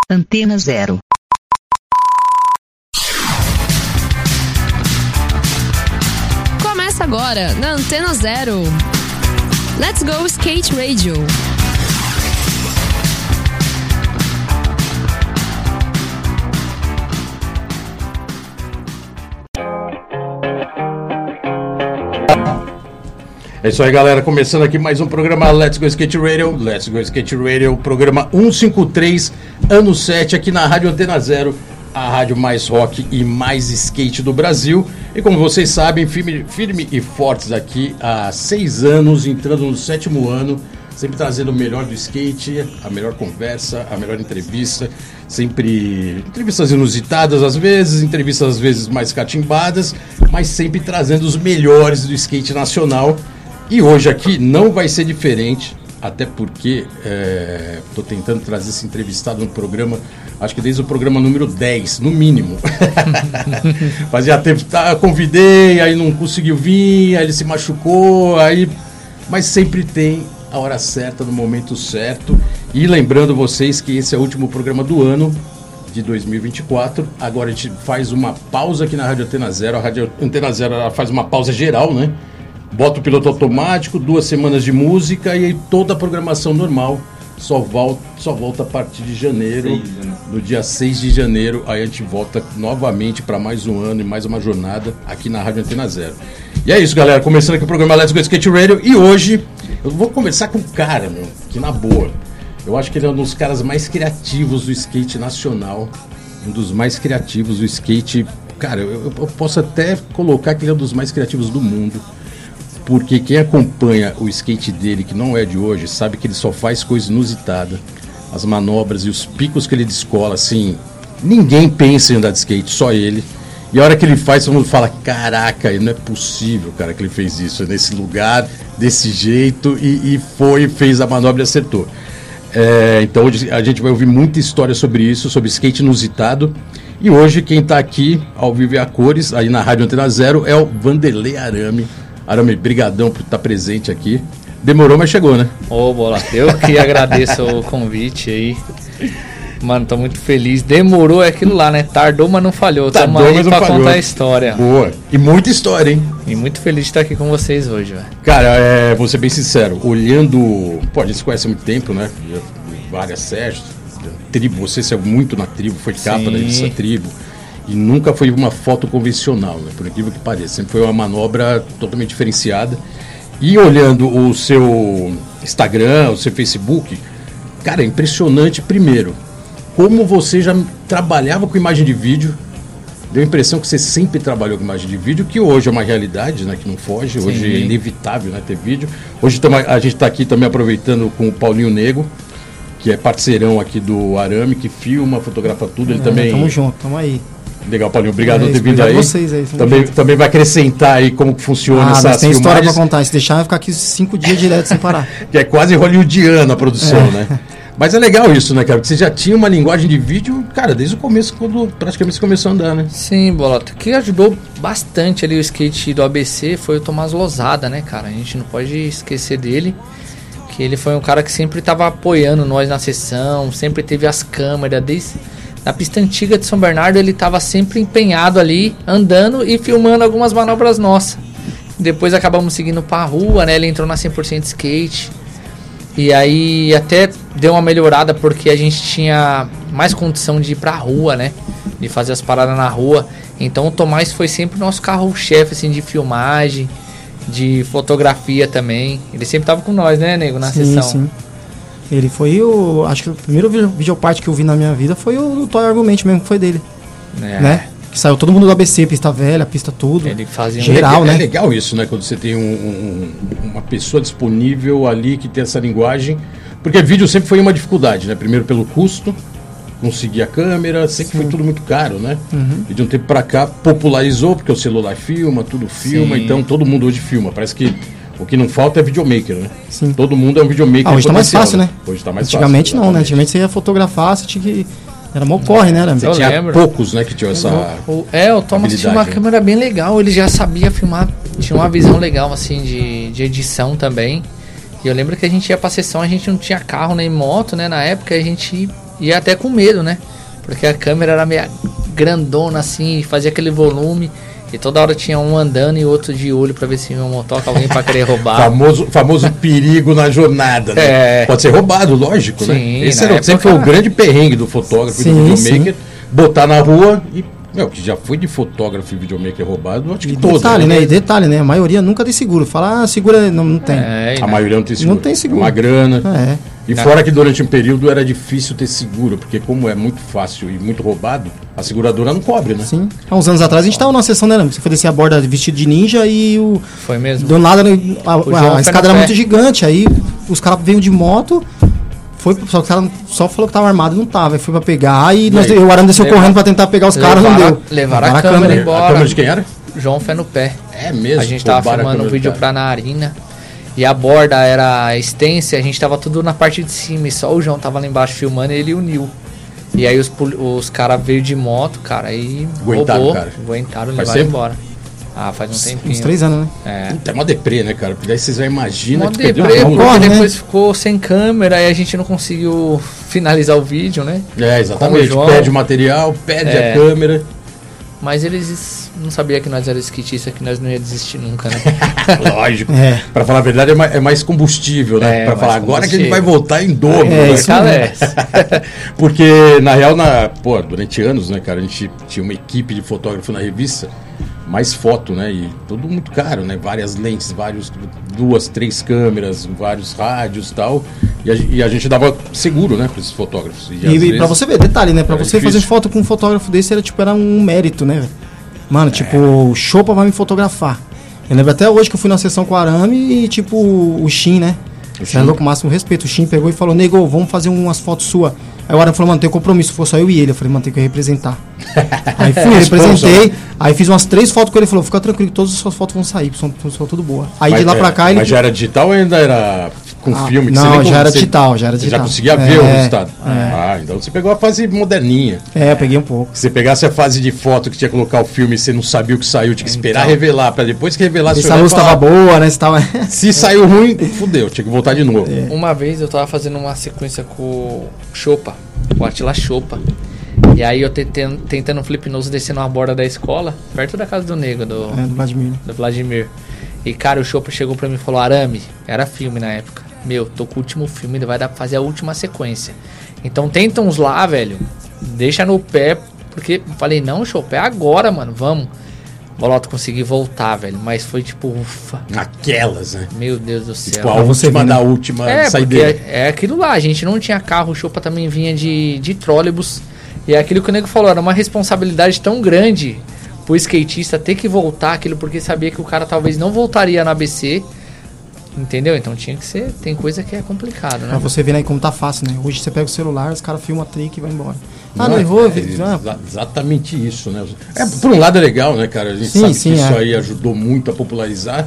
Antena Zero. Começa agora na Antena Zero. Let's Go Skate Radio. É isso aí, galera, começando aqui mais um programa Let's Go Skate Radio. Let's Go Skate Radio, programa 153, ano 7, aqui na Rádio Antena Zero, a rádio mais rock e mais skate do Brasil. E como vocês sabem, firme e fortes aqui há 6 anos, entrando no 7º ano, sempre trazendo o melhor do skate, a melhor conversa, a melhor entrevista, sempre entrevistas inusitadas às vezes, entrevistas às vezes mais catimbadas, mas sempre trazendo os melhores do skate nacional. E hoje aqui não vai ser diferente, até porque estou tentando trazer esse entrevistado no programa, acho que desde o programa número 10, no mínimo. Fazia tempo que convidei, aí não conseguiu vir, aí ele se machucou, mas sempre tem a hora certa, no momento certo. E lembrando vocês que esse é o último programa do ano, de 2024. Agora a gente faz uma pausa aqui na Rádio Antena Zero. A Rádio Antena Zero ela faz uma pausa geral, né? Bota o piloto automático, 2 semanas de música e aí toda a programação normal só volta a partir de janeiro, no dia 6 de janeiro, aí a gente volta novamente para mais um ano e mais uma jornada aqui na Rádio Antena Zero. E é isso, galera, começando aqui o programa Let's Go Skate Radio, e hoje eu vou conversar com um cara, que na boa, eu acho que ele é um dos caras mais criativos do skate nacional, um dos mais criativos do skate, cara, eu posso até colocar que ele é um dos mais criativos do mundo. Porque quem acompanha o skate dele, que não é de hoje, sabe que ele só faz coisa inusitada. As manobras e os picos que ele descola, assim, ninguém pensa em andar de skate, só ele. E a hora que ele faz, todo mundo fala, caraca, não é possível, cara, que ele fez isso, nesse lugar, desse jeito, e fez a manobra e acertou. Então hoje a gente vai ouvir muita história sobre isso, sobre skate inusitado. E hoje quem está aqui, ao vivo e a cores, aí na Rádio Antena Zero, é o Vanderlei Arame. Arame, brigadão por estar presente aqui. Demorou, mas chegou, né? Ô, Bola, eu que agradeço o convite aí. Mano, tô muito feliz. Demorou é aquilo lá, né? Tardou, mas não falhou. Tamo aí pra contar a história. Boa. E muita história, hein? E muito feliz de estar aqui com vocês hoje, velho. Cara, vou ser bem sincero. Olhando... Pô, a gente se conhece há muito tempo, né? Várias séries. Tribo, você saiu muito na Tribo, foi capa da revista Tribo. E nunca foi uma foto convencional, né? Por incrível que pareça. Sempre foi uma manobra totalmente diferenciada. E olhando o seu Instagram, o seu Facebook, cara, é impressionante, primeiro, como você já trabalhava com imagem de vídeo. Deu a impressão que você sempre trabalhou com imagem de vídeo, que hoje é uma realidade, né? Que não foge, hoje Sim. É inevitável, né? Ter vídeo. Hoje a gente está aqui também aproveitando com o Paulinho Nego, que é parceirão aqui do Arame, que filma, fotografa tudo. Ele também... Tamo junto, tamo aí. Legal, Paulinho, obrigado por ter vindo aí. Vocês aí também vai acrescentar aí como que funciona essa tem história pra contar, se deixar vai ficar aqui 5 dias direto sem parar. Que é quase hollywoodiano a produção, né? Mas é legal isso, né, cara? Porque você já tinha uma linguagem de vídeo, cara, desde o começo, quando praticamente você começou a andar, né? Sim, Bolota. O que ajudou bastante ali o skate do ABC foi o Tomás Lozada, né, cara? A gente não pode esquecer dele, que ele foi um cara que sempre estava apoiando nós na sessão, sempre teve as câmeras, desde... Na pista antiga de São Bernardo ele estava sempre empenhado ali, andando e filmando algumas manobras nossas. Depois acabamos seguindo para a rua, né? Ele entrou na 100% skate. E aí até deu uma melhorada porque a gente tinha mais condição de ir para a rua, né? De fazer as paradas na rua. Então o Tomás foi sempre o nosso carro-chefe assim, de filmagem, de fotografia também. Ele sempre estava com nós, né, Nego, na sessão. Sim. Ele foi acho que o primeiro videoparte que eu vi na minha vida foi o Toy Argument mesmo, que foi dele. Né? Que saiu todo mundo do ABC, pista velha, pista tudo. Ele fazia geral, né? É legal isso, né? Quando você tem uma pessoa disponível ali que tem essa linguagem. Porque vídeo sempre foi uma dificuldade, né? Primeiro pelo custo, conseguir a câmera, sempre foi tudo muito caro, né? Uhum. E de um tempo pra cá popularizou, porque o celular filma, tudo filma, então todo mundo hoje filma. Parece que o que não falta é videomaker, né? Sim. Todo mundo é um videomaker. Hoje tá mais fácil, né? Hoje tá mais Antigamente fácil. Não, né? Antigamente você ia fotografar, você tinha que... Era mó corre, né? Você tinha poucos, né, que tinham essa o Thomas tinha uma câmera bem legal, ele já sabia filmar, tinha uma visão legal, assim, de edição também. E eu lembro que a gente ia pra sessão, a gente não tinha carro nem moto, né? Na época a gente ia até com medo, né? Porque a câmera era meio grandona assim, fazia aquele volume. E toda hora tinha um andando e outro de olho pra ver se vinha um motoca, alguém pra querer roubar. Famoso perigo na jornada, né? Pode ser roubado, lógico, né? Esse sempre foi o grande perrengue do fotógrafo e do videomaker. Botar na rua e... que já foi de fotógrafo e videomaker roubado, acho que todos. Detalhe, né? E detalhe, né? A maioria nunca tem seguro. Fala, segura, não tem. A maioria não tem seguro. Não tem seguro. Uma grana. E fora que durante um período era difícil ter seguro, porque como é muito fácil e muito roubado, a seguradora não cobre, né? Sim. Há uns anos atrás a gente tava numa sessão, né? Você foi descer a borda vestido de ninja e o... Foi mesmo? Do nada, a escada era muito gigante, aí os caras veio de moto... Só que o cara só falou que tava armado e não tava. Aí foi pra pegar e o Arame desceu correndo pra tentar pegar os caras, não deu. Levaram a câmera embora. A câmera de quem era? João Fé no Pé. É mesmo? A gente tava filmando um vídeo pra Narina. E a borda era extensa, a gente tava tudo na parte de cima. E só o João tava lá embaixo filmando e ele e o Nil. E aí os caras veio de moto, cara, e aguentaram, levaram embora. Faz um tempinho. Uns 3 anos, né? É uma deprê, né, cara? Porque daí vocês já imaginam que perdeu porque depois ficou sem câmera e a gente não conseguiu finalizar o vídeo, né? Exatamente. Pede o material, pede a câmera. Mas eles não sabiam que nós éramos skatistas, que nós não ia desistir nunca, né? Lógico. Pra falar a verdade, é mais combustível, né? Pra falar, agora que a gente vai voltar em dobro. Porque, na real, durante anos, né, cara, a gente tinha uma equipe de fotógrafo na revista, mais foto, né? E tudo muito caro, né? Várias lentes, 2, 3 câmeras, vários rádios e tal. E a gente dava seguro, né, para esses fotógrafos. E pra você ver, detalhe, né? Pra você fazer foto com um fotógrafo desse era um mérito, né? Mano, o Chopa vai me fotografar. Eu lembro até hoje que eu fui na sessão com o Arame e, o Shin, né? Você é louco, com o máximo respeito. O Shin pegou e falou, nego, vamos fazer umas fotos suas. Aí o Arame falou, mano, tem compromisso, for só eu e ele. Eu falei, mano, tem que representar. Aí fui, representei. Aí fiz umas 3 fotos com ele. Ele falou, fica tranquilo que todas as suas fotos vão sair, são tudo boa. Aí de lá pra cá ele... Mas já era digital ou ainda era com filme? Não, já era digital. Você já conseguia ver o resultado? Então você pegou a fase moderninha. Eu peguei um pouco. Se você pegasse a fase de foto que tinha que colocar o filme e você não sabia o que saiu, tinha que esperar revelar, pra depois que revelasse... Se a luz tava boa, né? Se saiu ruim, fudeu, tinha que voltar de novo. Uma vez eu tava fazendo uma sequência com o Chopa, o Atila Chopa. E aí eu tentando um flip nose descendo uma borda da escola, perto da casa do nego, do Vladimir. E cara, o Chopa chegou pra mim e falou, Arame, era filme na época, tô com o último filme, vai dar pra fazer a última sequência. Então tenta uns lá, velho, deixa no pé, porque falei, não, Chopa, é agora, mano, vamos. Bolota, consegui voltar, velho, mas foi ufa. Aquelas, né? Meu Deus do céu. A última da última saideira. É aquilo lá, a gente não tinha carro, o Chopa também vinha de trólebus. E é aquilo que o nego falou, era uma responsabilidade tão grande pro skatista ter que voltar aquilo, porque sabia que o cara talvez não voltaria na ABC, entendeu? Então tinha que ser, tem coisa que é complicado, né? Pra você ver aí como tá fácil, né? Hoje você pega o celular, os caras filmam a trick e vai embora. Não errou. Exatamente isso, né? Por um lado é legal, né, cara? A gente sabe que isso aí ajudou muito a popularizar,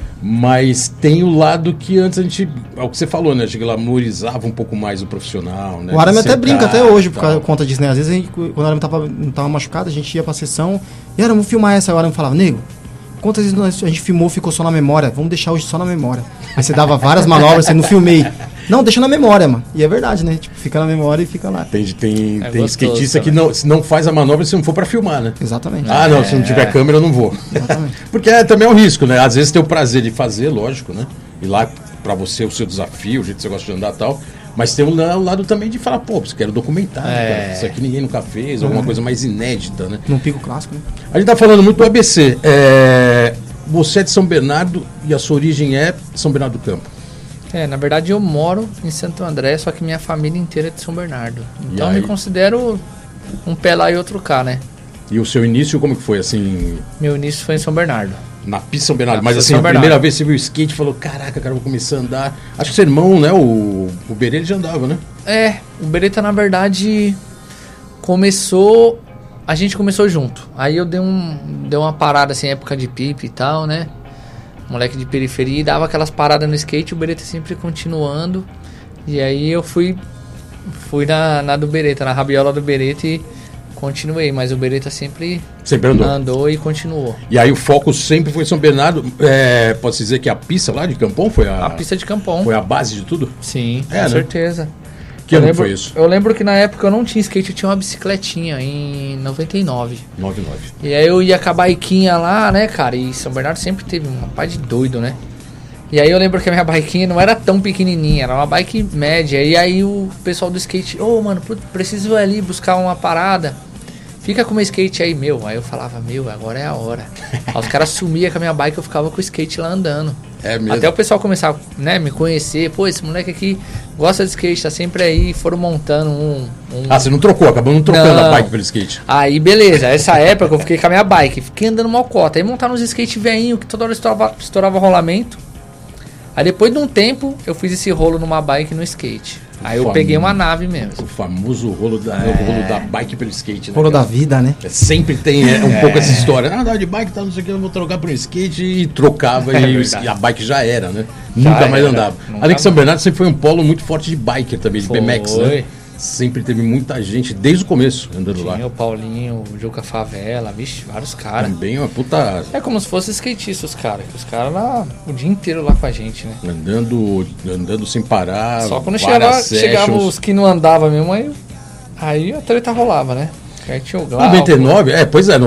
mas tem o lado que antes a gente, é o que você falou, né? A gente glamorizava um pouco mais o profissional, né? O Arame até brinca até hoje por conta disso, né? Às vezes, quando o Arame não tava machucado, a gente ia pra sessão e Arame, vamos filmar essa. Aí o Arame falava, nego, quantas vezes a gente filmou, ficou só na memória? Vamos deixar hoje só na memória. Aí você dava várias manobras, você não filmei. Não, deixa na memória, mano. E é verdade, né? Fica na memória e fica lá. Tem skatista que não faz a manobra se não for pra filmar, né? Exatamente. Não, se não tiver câmera eu não vou. Exatamente. Porque também é um risco, né? Às vezes tem o prazer de fazer, lógico, né? Ir lá pra você, o seu desafio, o jeito que você gosta de andar e tal. Mas tem o lado também de falar, você quer documentar, cara. Isso aqui ninguém nunca fez, alguma coisa mais inédita, né? Num pico clássico, né? A gente tá falando muito do ABC. Você é de São Bernardo e a sua origem é São Bernardo do Campo. Na verdade eu moro em Santo André, só que minha família inteira é de São Bernardo. Então eu me considero um pé lá e outro cá, né? E o seu início como que foi, assim? Meu início foi em São Bernardo. Na pista São Bernardo, mas assim, a primeira vez que você viu o skate, falou, caraca, cara, vou começar a andar. Acho que seu irmão, né, o Berê, já andava, né? O Bereta, na verdade, a gente começou junto. Aí eu dei uma parada, assim, época de pipe e tal, né? Moleque de periferia, e dava aquelas paradas no skate, o Bereta sempre continuando. E aí eu fui na do Bereta, na rabiola do Bereta e continuei, mas o Bereta sempre andou e continuou. E aí o foco sempre foi São Bernardo. Pode-se dizer que a pista lá de Campon foi a pista de Campon. Foi a base de tudo? Sim, com certeza. Que ano foi isso? Eu lembro que na época eu não tinha skate, eu tinha uma bicicletinha em 99. 99. E aí eu ia com a biquinha lá, né, cara? E São Bernardo sempre teve uma pá de doido, né? E aí eu lembro que a minha biquinha não era tão pequenininha, era uma bike média. E aí o pessoal do skate, mano, preciso ir ali buscar uma parada. Fica com o meu skate aí, meu. Aí eu falava, agora é a hora. Aí os caras sumiam com a minha bike, eu ficava com o skate lá andando. É mesmo? Até o pessoal começar, né, me conhecer. Pô, esse moleque aqui gosta de skate, tá sempre aí. Foram montando um... Ah, você não trocou, acabou não trocando a bike pelo skate. Aí, beleza. Essa época eu fiquei com a minha bike, fiquei andando mocota. Aí montaram uns skate veinho que toda hora estourava rolamento. Aí depois de um tempo, eu fiz esse rolo numa bike no skate. Aí eu peguei uma nave mesmo. O famoso rolo da bike pelo skate, né? Rolo da vida, né? Sempre tem um pouco essa história. Dá de bike, tá, não sei o que, eu vou trocar por um skate e trocava e a bike já era, né? Nunca mais andava. Além que São Bernardo sempre foi um polo muito forte de biker também, de BMX, né? Sempre teve muita gente, desde o começo, andando lá. Tinha o Paulinho, o Juca Favela, vixe, vários caras. Também uma puta... É como se fosse skatista os caras, que os caras lá, o dia inteiro lá com a gente, né? Andando sem parar. Só quando chegava os que não andavam mesmo, aí a treta rolava, né? Aí tinha o Glauco. 99, pois é,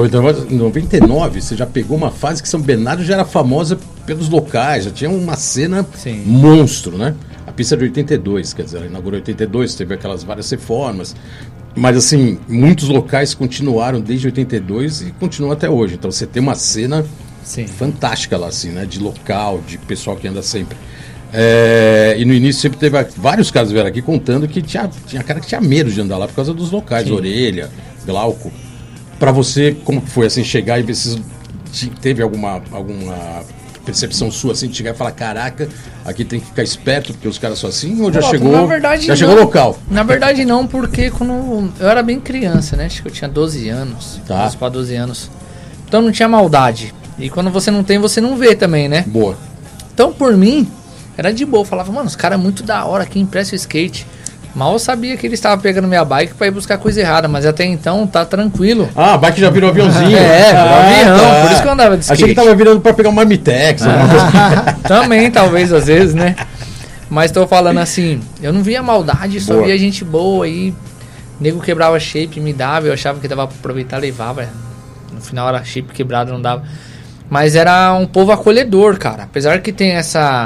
99 você já pegou uma fase que São Bernardo já era famosa pelos locais, já tinha uma cena monstro, né? A pista de 82, quer dizer, ela inaugurou em 82, teve aquelas várias reformas, mas assim, muitos locais continuaram desde 82 e continuam até hoje, então você tem uma cena fantástica lá, assim, né? De local, de pessoal que anda sempre. E no início sempre teve vários casos vieram aqui contando que tinha cara que tinha medo de andar lá por causa dos locais, Orelha, Glauco. Pra você, como foi assim, chegar e ver se teve alguma percepção sua assim, de chegar e falar, caraca, aqui tem que ficar esperto porque os caras são assim, ou já chegou? Na verdade, já chegou local? Na verdade não, porque quando eu era bem criança, né? Acho que eu tinha 12 anos, 11 para 12 anos. Então não tinha maldade. E quando você não tem, você não vê também, né? Boa. Então por mim, era de boa. Eu falava, mano, os caras é muito da hora, quem empresta o skate. Mal eu sabia que ele estava pegando minha bike pra ir buscar coisa errada, mas até então tá tranquilo. Ah, a bike já virou aviãozinho. Virou avião, por isso que eu andava de skate. Achei que tava virando pra pegar um Marmitex. Também, talvez, às vezes, né? Mas tô falando assim, eu não via maldade, só via gente boa aí. Nego quebrava shape, me dava, eu achava que dava pra aproveitar, levava. No final era shape quebrado, não dava. Mas era um povo acolhedor, cara. Apesar que tem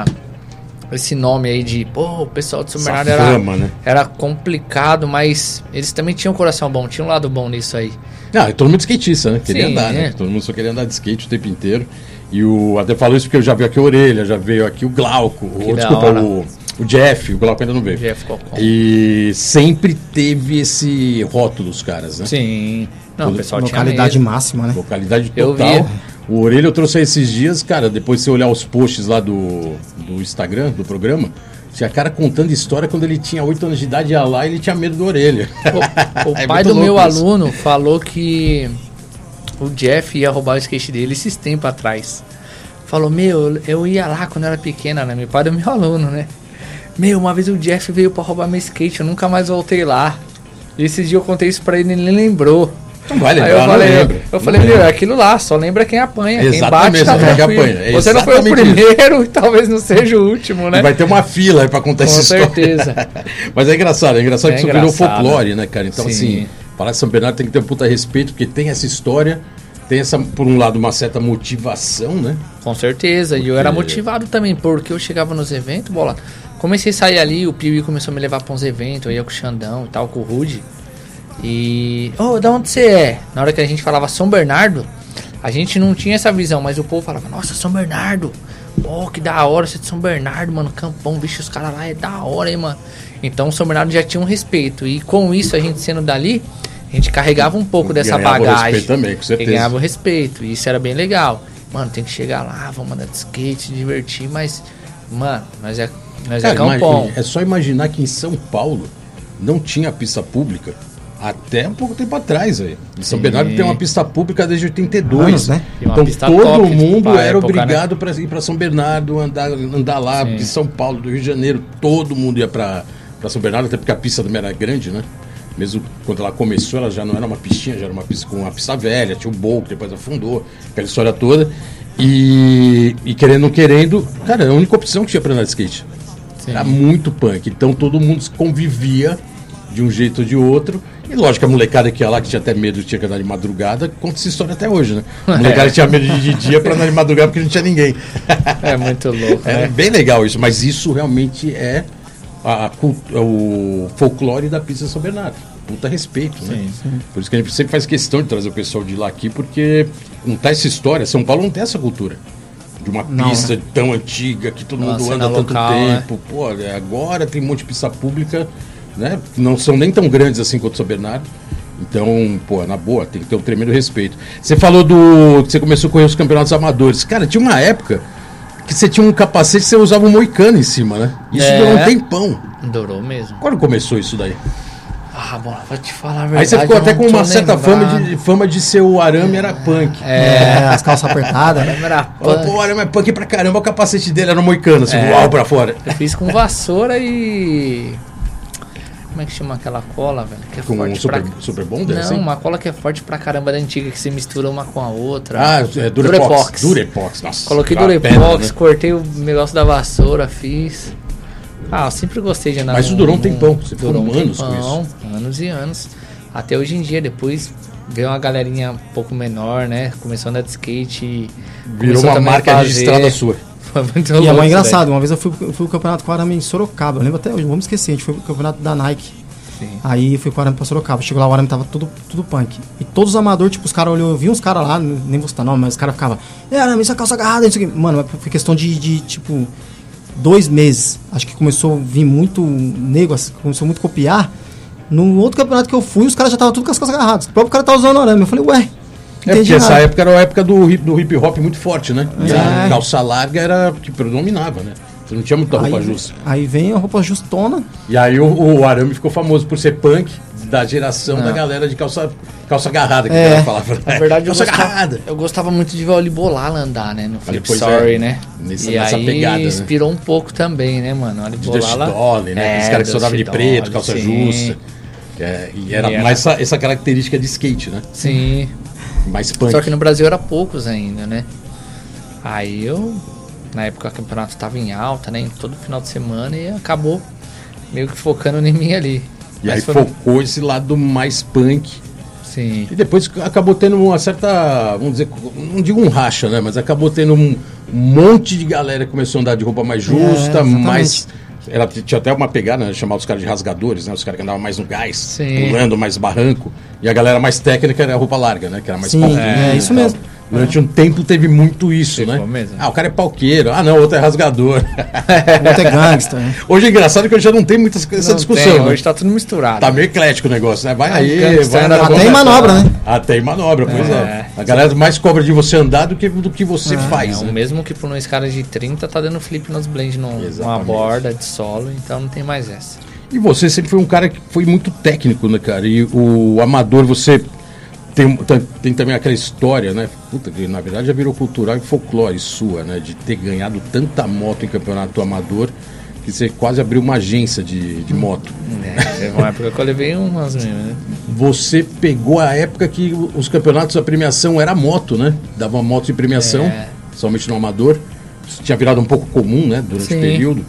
esse nome aí de, o pessoal de São Bernardo era complicado, mas eles também tinham um coração bom, tinha um lado bom nisso aí. Todo mundo skatista, né? Queria andar, né? Todo mundo só queria andar de skate o tempo inteiro. E até falou isso porque eu já vi aqui a Orelha, já veio aqui o Glauco, o Jeff, o Glauco ainda não veio. Jeff Cocon. E sempre teve esse rótulo os caras, né? Sim. Não, o pessoal tinha localidade máxima, né? Localidade total. O Orelha eu trouxe esses dias, cara, depois de você olhar os posts lá do Instagram, do programa, tinha cara contando história quando ele tinha 8 anos de idade, ia lá e ele tinha medo do Orelha. O pai do meu aluno falou que o Jeff ia roubar o skate dele esses tempos atrás. Falou, eu ia lá quando eu era pequena, né? Meu pai do meu aluno, né? Uma vez o Jeff veio pra roubar meu skate, eu nunca mais voltei lá. E esse dia eu contei isso pra ele e ele nem lembrou. Não vai lembrar, eu falei, é aquilo lá, só lembra quem apanha. Exatamente, quem bate tá tranquilo. Apanha. Você não foi o primeiro e talvez não seja o último, né? E vai ter uma fila aí pra contar essa história. Com certeza. Mas é engraçado que isso virou folclore, né, cara? Então, assim, falar de São Bernardo tem que ter um puta respeito, porque tem essa história, tem por um lado, uma certa motivação, né? Com certeza, e eu era motivado também, porque eu chegava nos eventos, comecei a sair ali, o Piuí começou a me levar pra uns eventos, eu ia com o Xandão e tal, com o Rude. E... da onde você é? Na hora que a gente falava São Bernardo, a gente não tinha essa visão, mas o povo falava, nossa, São Bernardo, que da hora, você é de São Bernardo, mano, Campão, bicho, os caras lá é da hora, hein, mano. Então São Bernardo já tinha um respeito, e com isso, a gente sendo dali, a gente carregava um pouco dessa bagagem. Respeito também, com certeza. Ganhava o respeito, e isso era bem legal. Mano, tem que chegar lá, vamos andar de skate, se divertir, mas, mano, nós é Campão. É só imaginar que em São Paulo não tinha pista pública até um pouco tempo atrás, aí. Em São Bernardo tem uma pista pública desde 82, né? Então todo mundo era obrigado para ir para São Bernardo, andar lá, de São Paulo, do Rio de Janeiro, todo mundo ia para São Bernardo, até porque a pista também era grande, né? Mesmo quando ela começou, ela já não era uma pistinha, já era uma pista com uma pista velha, tinha o bowl, que depois afundou, aquela história toda. E querendo ou não querendo, cara, a única opção que tinha para andar de skate. Era muito punk, então todo mundo convivia de um jeito ou de outro. E lógico, a molecada que ia lá, que tinha até medo de tinha que andar de madrugada, conta essa história até hoje, né? A molecada tinha medo de dia pra andar de madrugada porque não tinha ninguém. É muito louco, É né? bem legal isso, mas isso realmente é o folclore da pista São Bernardo. Puta respeito, né? Sim. Por isso que a gente sempre faz questão de trazer o pessoal de lá aqui, porque não tá essa história. São Paulo não tem essa cultura de uma pista tão antiga que todo mundo anda há tanto local, tempo. Né? Pô, agora tem um monte de pista pública, né? Que não são nem tão grandes assim quanto São Bernardo. Então, pô, na boa, tem que ter um tremendo respeito. Você falou que você começou a correr os campeonatos amadores. Cara, tinha uma época que você tinha um capacete e você usava um moicano em cima, né? Isso durou um tempão. Durou mesmo. Quando começou isso daí? Ah, bom, vou te falar a verdade. Aí você ficou até com uma certa lembrado. fama de ser o arame era punk. As calças apertadas. Era Fala, punk. pô, o arame é punk pra caramba, o capacete dele era no moicano, assim, uau pra fora. Eu fiz com vassoura e... Como é que chama aquela cola, velho? Que é Com forte super bonder, Não, assim? uma cola que é forte pra caramba da antiga, que você mistura uma com a outra. Ah, é Durepox. Durepox, nossa. Coloquei aquela Durepox, pedra, né? cortei o negócio da vassoura, fiz. Ah, eu sempre gostei de andar. Mas isso durou um tempão, você ficou durou anos com isso. Anos e anos. Até hoje em dia, depois veio uma galerinha um pouco menor, né? Começou a andar de skate e Virou começou uma também a marca fazer. registrada sua. Foi muito E é louco mais isso engraçado, uma vez eu fui pro campeonato com o arame em Sorocaba, eu lembro até hoje, não vamos esquecer, a gente foi pro campeonato da Nike. Sim. Aí fui com o arame pra Sorocaba, chegou lá, o arame tava tudo punk. E todos os amadores, tipo, os caras olhou, eu vi uns caras lá, nem vou citar nome, mas os caras ficavam, arame, isso é calça agarrada, isso aqui. Mano, foi questão de tipo, 2 meses. Acho que começou a vir muito nego, assim, começou muito a copiar. No outro campeonato que eu fui, os caras já estavam tudo com as calças agarradas. O próprio cara tá usando arame. Eu falei, ué, É porque essa época era a época do hip hop muito forte, né? E a calça larga era que predominava, né? Você não tinha muita roupa justa. Aí vem a roupa justona. E aí o arame ficou famoso por ser punk da geração da galera de calça agarrada, que ela falava. Na verdade, calça eu gostava muito de voleibolar andar, né? No Flip Pois Sorry, é, né? nessa E aí pegada, inspirou um pouco também, né, mano? De Dust Dolly, né? Aqueles caras que só davam de preto, calça justa. E era mais essa característica de skate, né? Sim. Mais punk. Só que no Brasil era poucos ainda, né? Aí eu, na época o campeonato estava em alta, né? Todo final de semana e acabou meio que focando em mim ali. E aí focou esse lado mais punk. Sim. E depois acabou tendo uma certa, vamos dizer, não digo um racha, né? Mas acabou tendo um monte de galera que começou a andar de roupa mais justa, mais... tinha até uma pegada, né? Chamava os caras de rasgadores, né? Os caras que andavam mais no gás, Sim. pulando mais barranco. E a galera mais técnica era a roupa larga, né? Que era mais pauqueiro. É isso mesmo. Durante um tempo teve muito isso, né? Mesmo. Ah, o cara é pauqueiro. Ah, não, o outro é rasgador. O outro é gangster. Né? Hoje é engraçado que eu já não tenho muita essa discussão. Tem, né? hoje tá tudo misturado. Tá meio eclético o negócio, né? Vai aí, gangster, vai Até em manobra, né? Até em manobra, pois é. A galera mais cobra de você andar do que você faz, né? Mesmo que por uma escala de 30 tá dando flip nos blends numa Exatamente. borda de solo, então não tem mais essa. E você sempre foi um cara que foi muito técnico, né, cara? E o amador, você tem também aquela história, né? Puta, que na verdade já virou cultural e folclore sua, né? De ter ganhado tanta moto em campeonato amador que você quase abriu uma agência de moto. Teve uma época que eu levei umas mesmo, né? Você pegou a época que os campeonatos, a premiação era moto, né? Dava uma moto de premiação, somente no amador. Isso tinha virado um pouco comum, né? Durante o período.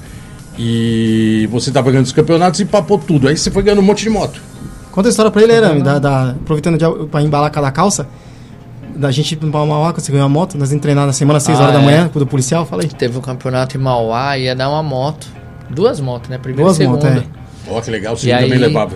E você estava ganhando os campeonatos e papou tudo. Aí você foi ganhando um monte de moto. Conta a história pra ele, Arame, aproveitando pra embalar cada calça, da gente ir pra Mauá, quando você ganhou a moto, nós íamos treinar na semana, 6 horas da manhã, com o policial, fala aí. Teve um campeonato em Mauá, ia dar uma moto. 2 motos, né? Primeira Duas e segunda. motos, Ó, que legal, o E senhor também levava.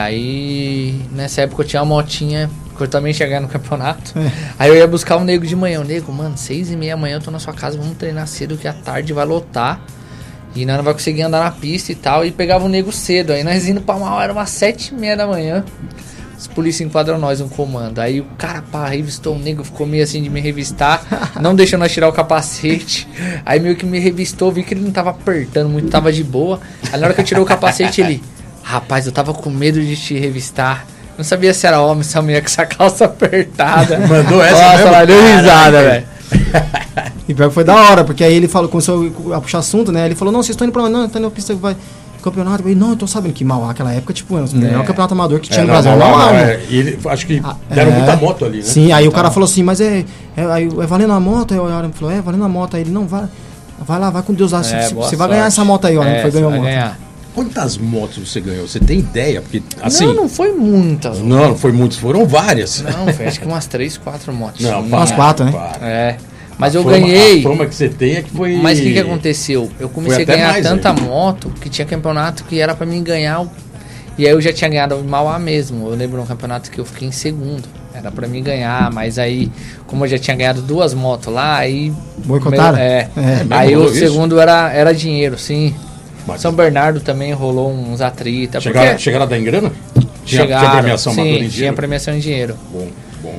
Aí nessa época eu tinha uma motinha que eu também cheguei no campeonato. Aí eu ia buscar um nego de manhã. O nego, mano, 6h30 da manhã eu tô na sua casa, vamos treinar cedo que à tarde vai lotar. E nós não vai conseguir andar na pista e tal. E pegava o nego cedo. Aí nós indo pra Mauá, era umas 7h30 da manhã. Os polícias enquadram nós um comando. Aí o cara, pá, revistou o nego, ficou meio assim de me revistar. Não deixou nós tirar o capacete. Aí meio que me revistou, vi que ele não tava apertando muito, tava de boa. Aí na hora que eu tirei o capacete, ele... Rapaz, eu tava com medo de te revistar. Não sabia se era homem, se era mulher com essa calça apertada. Mandou essa Nossa, mesmo? ela deu risada, velho. E pior que foi da hora, porque aí ele falou, começou a puxar assunto, né? Ele falou, não, vocês estão indo pra onde? Não, tá na pista que vai... Campeonato, eu falei, não, eu tô sabendo que Mauá, naquela época, tipo, o melhor campeonato amador que tinha no Brasil. Mauá, né? E ele, acho que deram muita moto ali, né? Sim, aí o cara falou assim, mas é valendo a moto? Aí o Arame falou, valendo a moto. Aí ele, não, vai lá, vai com Deus lá, você vai ganhar essa moto aí, ó. Foi ganhar a moto. Quantas motos você ganhou? Você tem ideia? Porque, assim, não foi muitas. Não foi muitas, foram várias. Não, foi acho que umas 3, 4 motos. Não, umas 4, né? É. Mas eu fama, ganhei. A fama que você tem é que foi... Mas o que aconteceu? Eu comecei a ganhar mais, tanta moto que tinha campeonato que era pra mim ganhar. E aí eu já tinha ganhado o Mauá mesmo. Eu lembro um campeonato que eu fiquei em segundo. Era pra mim ganhar, mas aí, como eu já tinha ganhado 2 motos lá, aí... Boicotaram? Aí o isso? segundo era dinheiro, sim. Mas- São Bernardo também rolou uns atritos. Chegaram a dar em grana? Tinha premiação sim, amadora em tinha dinheiro? premiação em dinheiro. Bom.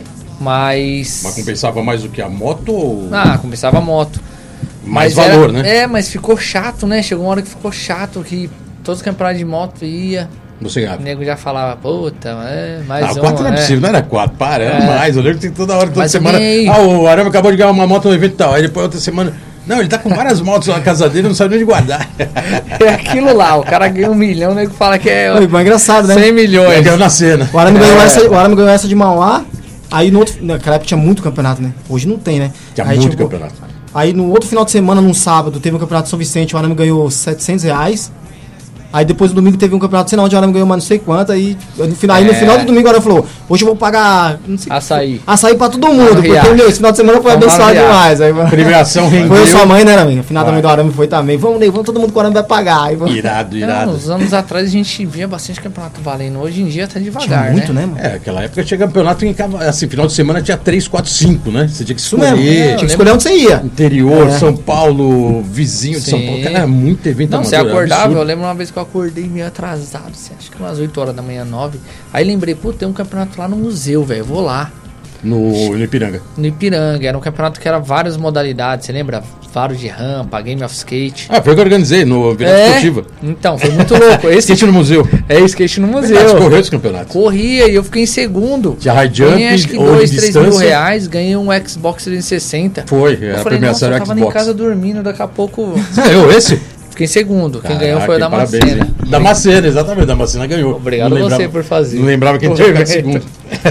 Mas compensava mais do que a moto ou... compensava a moto. Mais Mas valor, né? Mas ficou chato, né? Chegou uma hora que ficou chato, que todos os campeonatos de moto ia... Você O ganhava. nego já falava, puta, mais um. 4 não é possível, não era 4, para, mais. Eu lembro que toda hora, toda Mas eu semana. ganhei. O Arame acabou de ganhar uma moto no evento e tal. Aí depois outra semana. Não, ele tá com várias motos na casa dele, não sabe nem de guardar. É aquilo lá, o cara ganha 1 milhão, o nego fala que é Foi engraçado, né? 100 Ele milhões. ganhou na cena. O Arame ganhou essa de Mauá. Aí no outro. Naquela época tinha muito campeonato, né? Hoje não tem, né? Tinha Aí, muito tipo, campeonato. Aí no outro final de semana, num sábado, teve um campeonato de São Vicente, o Arame ganhou R$700. Aí depois no domingo teve um campeonato, sei lá onde o Arame ganhou mais não sei quanto. Aí no final do domingo o Arame falou, hoje eu vou pagar não sei açaí pra todo mundo, porque esse final de semana foi abençoado demais. Aí, Premiação rendeu. foi a sua mãe, né, Arame? O final também do Arame foi também. Vamos, todo mundo que o Arame vai pagar. Aí, Irado. Uns anos atrás a gente via bastante campeonato valendo. Hoje em dia tá devagar, tinha muito, né, mano? Aquela época tinha campeonato em assim, final de semana tinha 3, 4, 5, né? Você tinha que escolher. Tinha que escolher onde você ia. Interior, São Paulo, vizinho de São Paulo. Cara, era muito evento Não, você amador, acordava, absurdo. eu lembro uma vez que eu acordei meio atrasado, assim, acho que umas 8 horas da manhã, 9. Aí lembrei, pô, tem um campeonato lá no museu, velho, vou lá. No Ipiranga. No Ipiranga, era um campeonato que era várias modalidades, você lembra? Vários de rampa, game of skate. Foi o que eu organizei no Vila Esportiva. Então, foi muito louco. Skate no museu. Skate no museu. Você correu esse campeonato? Corria e eu fiquei em segundo. Tinha high jump, ganhei acho que ou 2, de 3 mil distância. reais, ganhei um Xbox 360. Foi, Eu era a falei, nossa, premiação eu era tava Xbox. em casa dormindo, daqui a pouco... Você ganhou esse? Fiquei em segundo. Quem ganhou foi o parabéns, Damascena. hein? Damascena, exatamente. Damascena ganhou. Obrigado Não a você lembrava- por fazer. Não lembrava quem tinha ganhado segundo.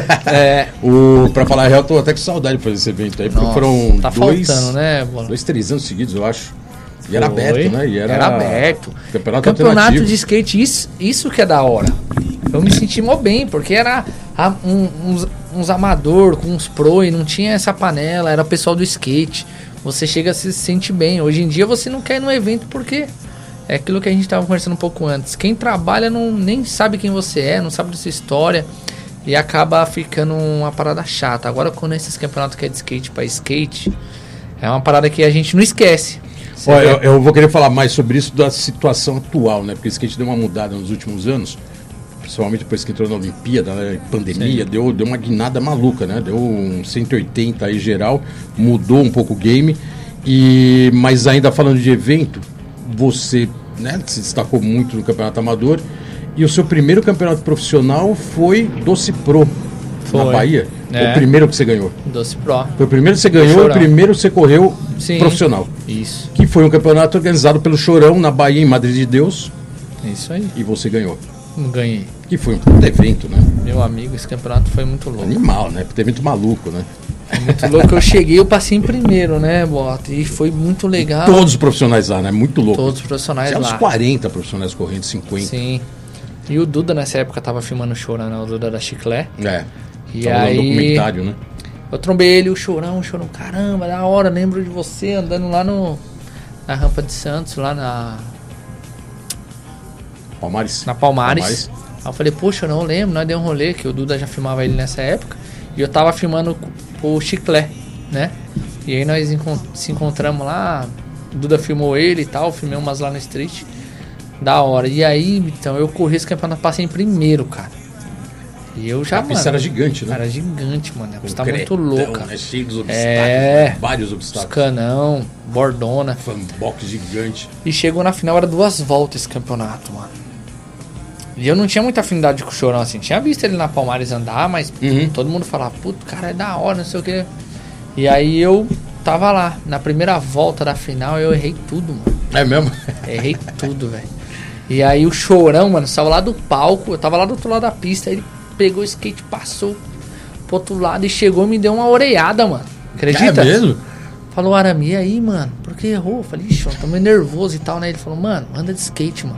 Pra falar a real, tô até com saudade de fazer esse evento aí, porque Nossa, foram tá faltando, né, Bola? 2, 3 anos seguidos, eu acho. E era aberto, né? E Era aberto. Campeonato Campeonato de skate, isso que é da hora. Eu me senti mó bem, porque era uns amador com uns pro e não tinha essa panela, era o pessoal do skate. Você chega a se sente bem. Hoje em dia você não quer ir no evento porque é aquilo que a gente estava conversando um pouco antes. Quem trabalha nem sabe quem você é, não sabe da sua história e acaba ficando uma parada chata. Agora quando esses campeonatos que é de skate para skate, é uma parada que a gente não esquece. Olha, eu vou querer falar mais sobre isso da situação atual, né? Porque o skate deu uma mudada nos últimos anos, principalmente depois que entrou na Olimpíada, né? Pandemia, deu uma guinada maluca, né? Deu um 180 aí geral, mudou um pouco o game. Mas ainda falando de evento, você, né, se destacou muito no campeonato amador e o seu primeiro campeonato profissional foi Doce Pro, na Bahia. É. O primeiro que você ganhou. Doce Pro. Foi o primeiro que você ganhou, o primeiro que você correu profissional. Isso. Que foi um campeonato organizado pelo Chorão na Bahia, em Madre de Deus. Isso aí. E você ganhou. Não ganhei. Que foi um puto evento, né? Meu amigo, esse campeonato foi muito louco. Animal, né? Puto evento maluco, né? Muito louco. Eu cheguei, eu passei em primeiro, né, Bota? E foi muito legal. Todos os profissionais lá, né? Muito louco. Todos os profissionais Tinha lá. uns 40 profissionais correndo, 50. Sim. E o Duda nessa época tava filmando o Chorão, né? O Duda da Chiclé. E tava aí, no documentário, né? Eu trombei ele, o Chorão, caramba, da hora, lembro de você andando lá na Rampa de Santos, lá na Palmares. Palmares. Aí eu falei, poxa, não lembro, nós deu um rolê, que o Duda já filmava ele nessa época, e eu tava filmando o Chiclé, né? E aí nós se encontramos lá, o Duda filmou ele e tal, filmei umas lá no street, da hora. E aí, então, eu corri esse campeonato, passei em primeiro, cara. E eu já, A pista era gigante, né? Era gigante, mano. A pista Concretão, muito louca. Né? Cheio dos obstáculos, né? Vários Os obstáculos. canão, bordona. Fanbox gigante. E chegou na final, era 2 voltas esse campeonato, mano. E eu não tinha muita afinidade com o Chorão, assim. Tinha visto ele na Palmares andar, mas todo mundo falava, puto, cara, é da hora, não sei o que. E aí eu tava lá. Na primeira volta da final, eu errei tudo, mano. É mesmo? Errei tudo, velho. E aí o Chorão, mano, saiu lá do palco. Eu tava lá do outro lado da pista. Ele pegou o skate, passou pro outro lado e chegou e me deu uma orelhada, mano. Acredita? É mesmo? Falou, Arame, e aí, mano? Por que errou? Eu falei, ixi, eu tô meio nervoso e tal, né? Ele falou, mano, anda de skate, mano.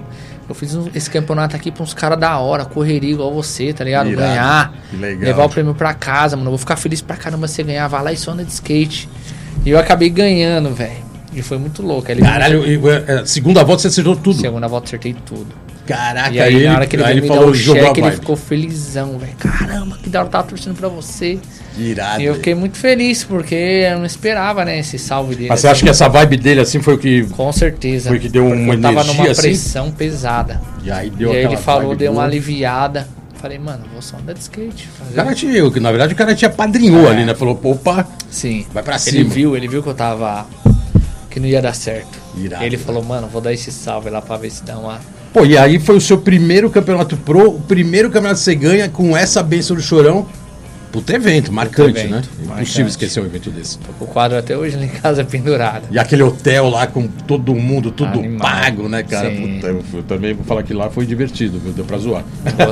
Eu fiz esse campeonato aqui pra uns caras da hora, correria igual você, tá ligado? Irado. Ganhar, Que legal. levar o prêmio pra casa, mano. Eu vou ficar feliz pra caramba você ganhar. Vai lá e só anda de skate. E eu acabei ganhando, velho. E foi muito louco. Ele Caralho, segunda volta você acertou tudo. Segunda volta acertei tudo. Caraca, E aí, na hora que ele veio me dar o jogou a cheque, ele vibe. ficou felizão, velho. Caramba, que da hora, eu tava torcendo pra você. Irado. E eu fiquei muito feliz, porque eu não esperava, né, esse salve dele. Mas você acha que essa vibe dele, assim, foi o que... Com certeza. Foi que deu uma eu tava energia, numa assim? pressão pesada. E aí deu E aí aquela ele falou, vibe deu uma boa. aliviada. Falei, mano, vou só andar de skate. O cara na verdade, o cara te apadrinhou ali, né? Falou, opa, Sim. vai pra Ele cima. viu que eu tava... que não ia dar certo. Irado, Ele né? falou, mano, vou dar esse salve lá pra ver se dá uma... Pô, e aí foi o seu primeiro campeonato pro, o primeiro campeonato que você ganha com essa benção do Chorão. Puta evento, marcante, evento, né? marcante. Impossível esquecer um evento desse. Tô com o quadro até hoje lá em casa pendurado. E aquele hotel lá com todo mundo, tudo Animal. pago, né, cara? Sim. Puta, eu também vou falar que lá foi divertido, viu? Deu pra zoar.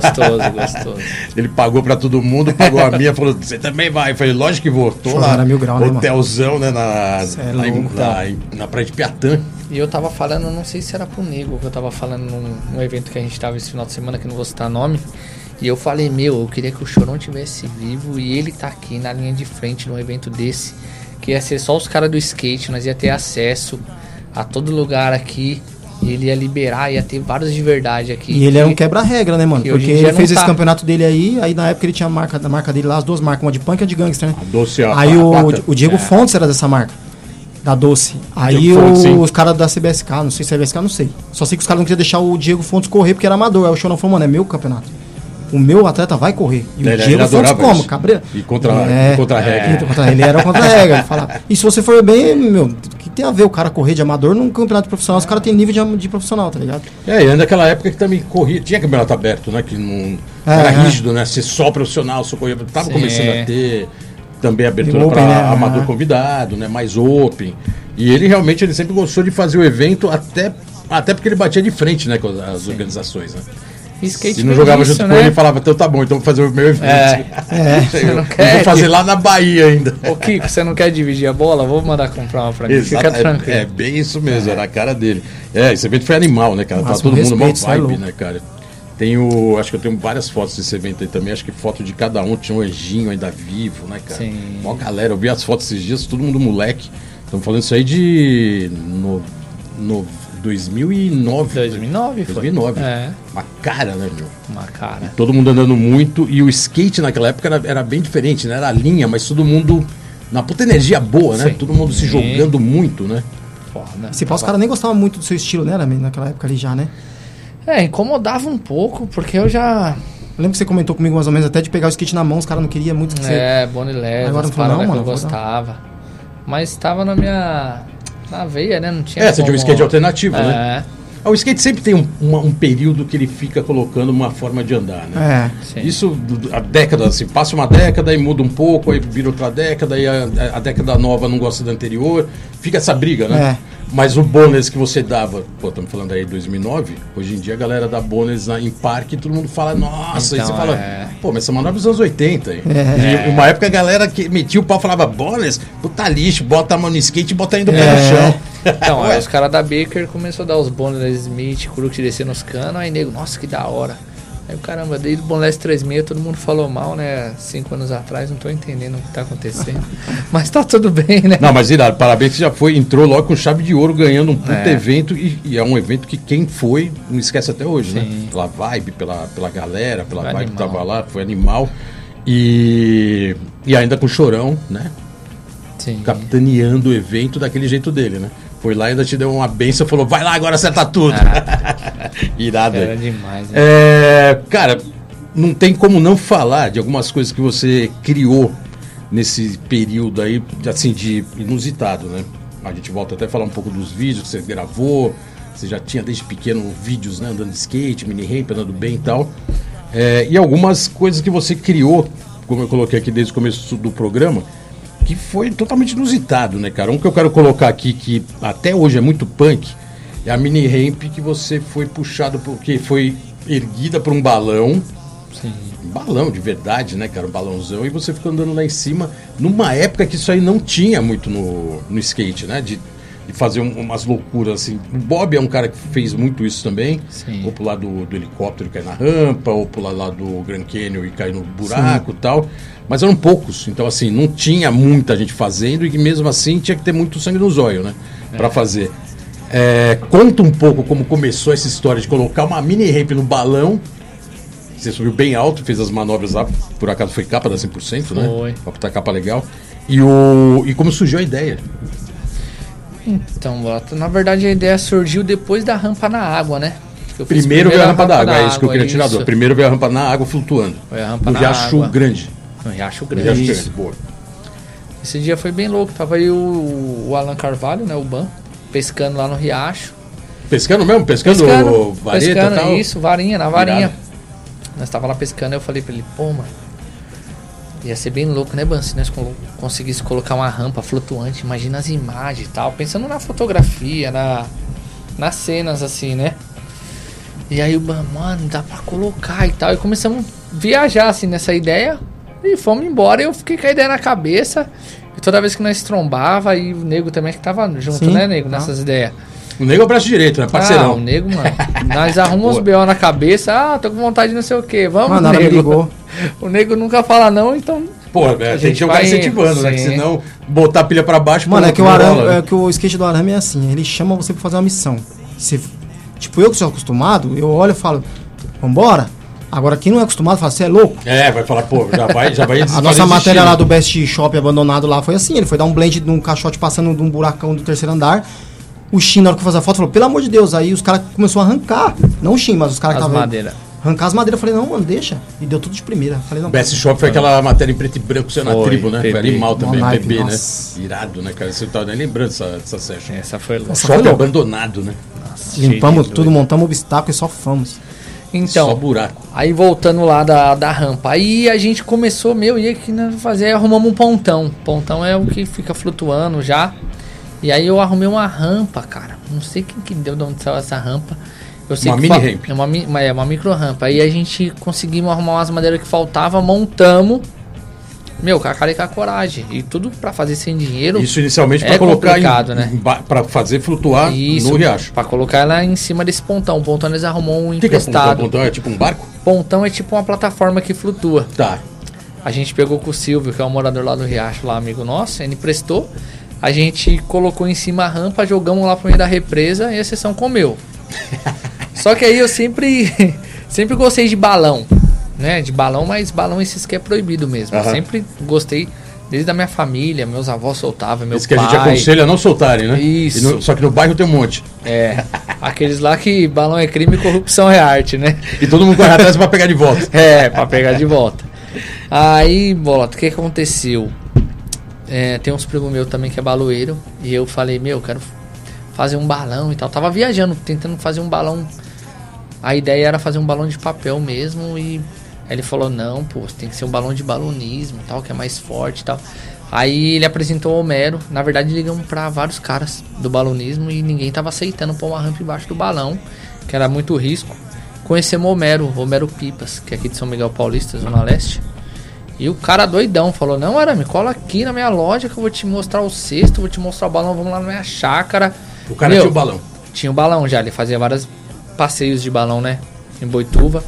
Gostoso. Ele pagou pra todo mundo, pagou a minha, falou, você também vai? Eu falei, lógico que vou. Tô Chorão lá, era 1000 graus, né, mano? hotelzão, né, Cê é louco, na praia de Piatã. E eu tava falando, não sei se era pro Nego, que eu tava falando num evento que a gente tava esse final de semana, que não vou citar nome. E eu falei, eu queria que o Chorão tivesse vivo e ele tá aqui na linha de frente num evento desse, que ia ser só os caras do skate, nós ia ter acesso a todo lugar aqui, e ele ia liberar, ia ter vários de verdade aqui. E ele era um quebra-regra, né, mano? que hoje Porque em dia ele fez não esse tá. campeonato dele aí na época ele tinha a marca dele lá, as duas marcas, uma de punk e uma de gangster, né? A Doce, a Aí prata. o Diego Fontes era dessa marca, da Doce. Aí Diego Fontes, sim. os caras da CBSK, não sei se é CBSK, não sei. Só sei que os caras não queriam deixar o Diego Fontes correr porque era amador. Aí o Chorão falou, mano, é meu campeonato. O meu atleta vai correr. E o Ele Diego Fontes adorava como? isso. Cabreira. E contra a regra. Ele era contra a regra. Ele falava. E se você for bem, meu, o que tem a ver o cara correr de amador num campeonato profissional? Os caras têm nível de profissional, tá ligado? E ainda naquela época que também corria, tinha campeonato aberto, né? Que não era rígido, né? Ser só profissional, só corria. Tava Sim. começando a ter também abertura Open, para né? amador convidado, né? Mais open. E ele realmente ele sempre gostou de fazer o evento, até porque ele batia de frente, né? Com as organizações, né? Skate Se não fez jogava isso, junto né? com ele, falava, então tá bom, então vou fazer o meu evento. Você não Eu quer? vou fazer lá na Bahia ainda. Ô Kiko, você não quer dividir a bola? Vou mandar comprar uma pra mim. Fica tranquilo. É bem isso mesmo, era a cara dele. Esse evento foi animal, né, cara? Tava Máximo todo mundo mó respeito, cê é vibe, louco. né, cara? Acho que eu tenho várias fotos desse evento aí também, acho que foto de cada um, tinha um anjinho ainda vivo, né, cara? Sim. Mó galera, eu vi as fotos esses dias, todo mundo moleque. Estamos falando isso aí de 2009. 2009 foi. 2009. É, Uma cara, né, meu? uma cara. Todo mundo andando muito, e o skate naquela época era bem diferente, né? Era a linha, mas todo mundo na puta energia boa, né? Sim. Todo mundo se jogando muito, né? Foda. Se pá, os caras nem gostavam muito do seu estilo, né, naquela época ali já, né? Incomodava um pouco, porque eu já... Eu lembro que você comentou comigo mais ou menos até de pegar o skate na mão, os caras não queriam muito que você. Bonnie Leve, Agora as não falou, paradas não, que eu mano, vou gostava. Mas tava na veia, né? Não tinha Você tinha um skate alternativo, né? É, O skate sempre tem um período que ele fica colocando uma forma de andar, né? É. sim. Isso, a década, assim, passa uma década e muda um pouco, aí vira outra década, aí a década nova não gosta da anterior, fica essa briga, né? Mas o bônus que você dava, estamos falando aí de 2009, hoje em dia a galera dá bônus em parque e todo mundo fala, nossa, Então, aí você fala, mas essa manobra é dos anos 80, hein? É. E uma época a galera que metia o pau falava, bônus, puta lixo, bota a mão no skate e bota ainda o pé no chão. Então, aí os caras da Baker começaram a dar os bônus da Smith, Crook descer nos canos, aí nego, nossa, que da hora. Aí o caramba, desde o Boneless 36 todo mundo falou mal, né? 5 anos atrás, não tô entendendo o que tá acontecendo. Mas tá tudo bem, né? Não, mas irado, parabéns que já entrou logo com chave de ouro, ganhando um puta evento, e é um evento que quem foi não esquece até hoje, né? Pela vibe, pela galera, pela Foi vibe que animal. tava lá, foi animal. E ainda com o Chorão, né? Sim. Capitaneando o evento daquele jeito dele, né? Foi lá e ainda te deu uma benção e falou, vai lá agora acerta tudo. Irado. Era aí. demais, né? Cara, não tem como não falar de algumas coisas que você criou nesse período aí, assim, de inusitado, né? A gente volta até a falar um pouco dos vídeos que você gravou, você já tinha desde pequeno vídeos, né? Andando de skate, mini ramp, andando bem e tal. E algumas coisas que você criou, como eu coloquei aqui desde o começo do programa, que foi totalmente inusitado, né, cara? Um que eu quero colocar aqui, que até hoje é muito punk, é a mini ramp que você foi puxado, porque foi erguida por um balão. Sim. Um balão de verdade, né, cara? Um balãozão. E você ficou andando lá em cima, numa época que isso aí não tinha muito no skate, né? de fazer umas loucuras assim. O Bob é um cara que fez muito isso também. Sim. Ou pular do helicóptero e cair na rampa, ou pular lá do Grand Canyon e cair no buraco e tal. Mas eram poucos. Então, assim, não tinha muita gente fazendo e mesmo assim tinha que ter muito sangue no zóio, né? Pra fazer. Conta um pouco como começou essa história de colocar uma mini ramp no balão. Você subiu bem alto, fez as manobras lá, por acaso foi capa da 100%, né? Foi. Pra botar capa legal. E como surgiu a ideia? Então, na verdade a ideia surgiu depois da rampa na água, né? Primeiro veio a rampa da água, é isso que eu queria tirar. Primeiro veio a rampa na água flutuando. Foi a rampa no na Riacho água. Grande. No Riacho Grande. Boa. Esse dia foi bem louco, tava aí o Alan Carvalho, né, o Ban, pescando lá no Riacho. Pescando mesmo? Pescando vareta e tal? Isso, varinha, na varinha. Irado. Nós tava lá pescando, eu falei pra ele, pô, mano, ia ser bem louco, né, Ban, se nós conseguisse colocar uma rampa flutuante, imagina as imagens e tal, pensando na fotografia, nas cenas assim, né. E aí o Ban, mano, dá pra colocar e tal, e começamos a viajar assim nessa ideia, e fomos embora, e eu fiquei com a ideia na cabeça, e toda vez que nós trombava, e o Nego também que tava junto, Sim, né, Nego, nessas ideias. O Nego é o braço direito, né? Parceirão. O Nego, mano. Nós arrumamos uns B.O. na cabeça. Tô com vontade de não sei o que. Vamos, Mano, ela me Nego. ligou. O Nego nunca fala não, então. Pô, tem que ter um cara incentivando, né? Que senão botar a pilha pra baixo. Mano, é que o skate do Arame é assim. Ele chama você pra fazer uma missão. Tipo, eu que sou acostumado, eu olho e falo, vambora. Agora, quem não é acostumado, fala, você é louco? Vai falar, pô, já vai A nossa matéria lá do Best Shop abandonado lá foi assim. Ele foi dar um blend num caixote passando de um buracão do 3º andar. O Shin, na hora que eu fazia a foto, falou, pelo amor de Deus. Aí os caras começaram a arrancar. Não o Shin, mas os caras que estavam... Arrancar as madeiras. Eu falei, não, mano, deixa. E deu tudo de primeira. Falei, não. Best Shop foi aquela matéria em preto e branco, sendo na tribo, né? Foi animal também, Monarch, bebê, nossa. né? Irado, né, cara? Você tá nem lembrando dessa session. Essa foi louca. Shopping abandonado, né? Limpamos tudo, montamos obstáculo e só fomos. Então, só buraco. Aí voltando lá da rampa. Aí a gente começou, e aqui nós fazer, arrumamos um pontão. Pontão é o que fica flutuando já. E aí eu arrumei uma rampa, cara. Não sei quem que deu de onde saiu essa rampa. Eu sei uma que mini ramp. É uma micro rampa. Aí a gente conseguimos arrumar umas madeiras que faltavam, montamos. Com a cara e com a coragem. E tudo pra fazer sem dinheiro. Isso inicialmente pra colocar né? Pra fazer flutuar no riacho. Pra colocar ela em cima desse pontão. O pontão eles arrumou um Que emprestado. é pontão? É tipo um barco? Pontão é tipo uma plataforma que flutua. Tá. A gente pegou com o Silvio, que é um morador lá do Riacho, lá amigo nosso. Ele emprestou. A gente colocou em cima a rampa, jogamos lá pro meio da represa e a sessão comeu. Só que aí eu sempre gostei de balão, né? De balão, mas balão esses que é proibido mesmo. Eu sempre gostei, desde a minha família, meus avós soltavam, meu pai. Isso que a gente aconselha a não soltarem, né? Isso. Só que no bairro tem um monte. Aqueles lá que balão é crime e corrupção é arte, né? E todo mundo corre atrás pra pegar de volta. Pra pegar de volta. Aí, Bolota, o que aconteceu? Tem uns primos meus também que é baloeiro. E eu falei, quero fazer um balão e tal. Tava viajando, tentando fazer um balão. A ideia era fazer um balão de papel mesmo. E aí ele falou, não, pô, tem que ser um balão de balonismo tal, que é mais forte e tal. Aí ele apresentou o Homero. Na verdade ligamos pra vários caras do balonismo e ninguém tava aceitando pôr uma rampa embaixo do balão, que era muito risco. Conhecemos o Homero Pipas, que é aqui de São Miguel Paulista, Zona Leste. E o cara doidão falou, não, Arame, cola aqui na minha loja que eu vou te mostrar o cesto, vou te mostrar o balão, vamos lá na minha chácara. O cara tinha o balão. Tinha o balão já, ele fazia vários passeios de balão, né, em Boituva.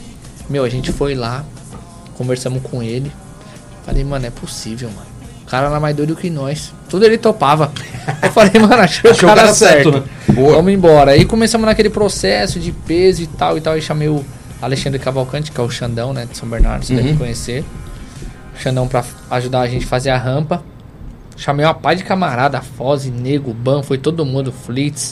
A gente foi lá, conversamos com ele. Falei, mano, é possível, mano. O cara era mais doido que nós. Tudo ele topava. Eu falei, mano, achei o cara certo. Né? Vamos embora. Aí começamos naquele processo de peso e tal. Aí chamei o Alexandre Cavalcante, que é o Xandão, né, de São Bernardo, você deve conhecer. Xandão pra ajudar a gente a fazer a rampa. Chamei uma pá de camarada, Foz, Nego, Ban, foi todo mundo, Flits.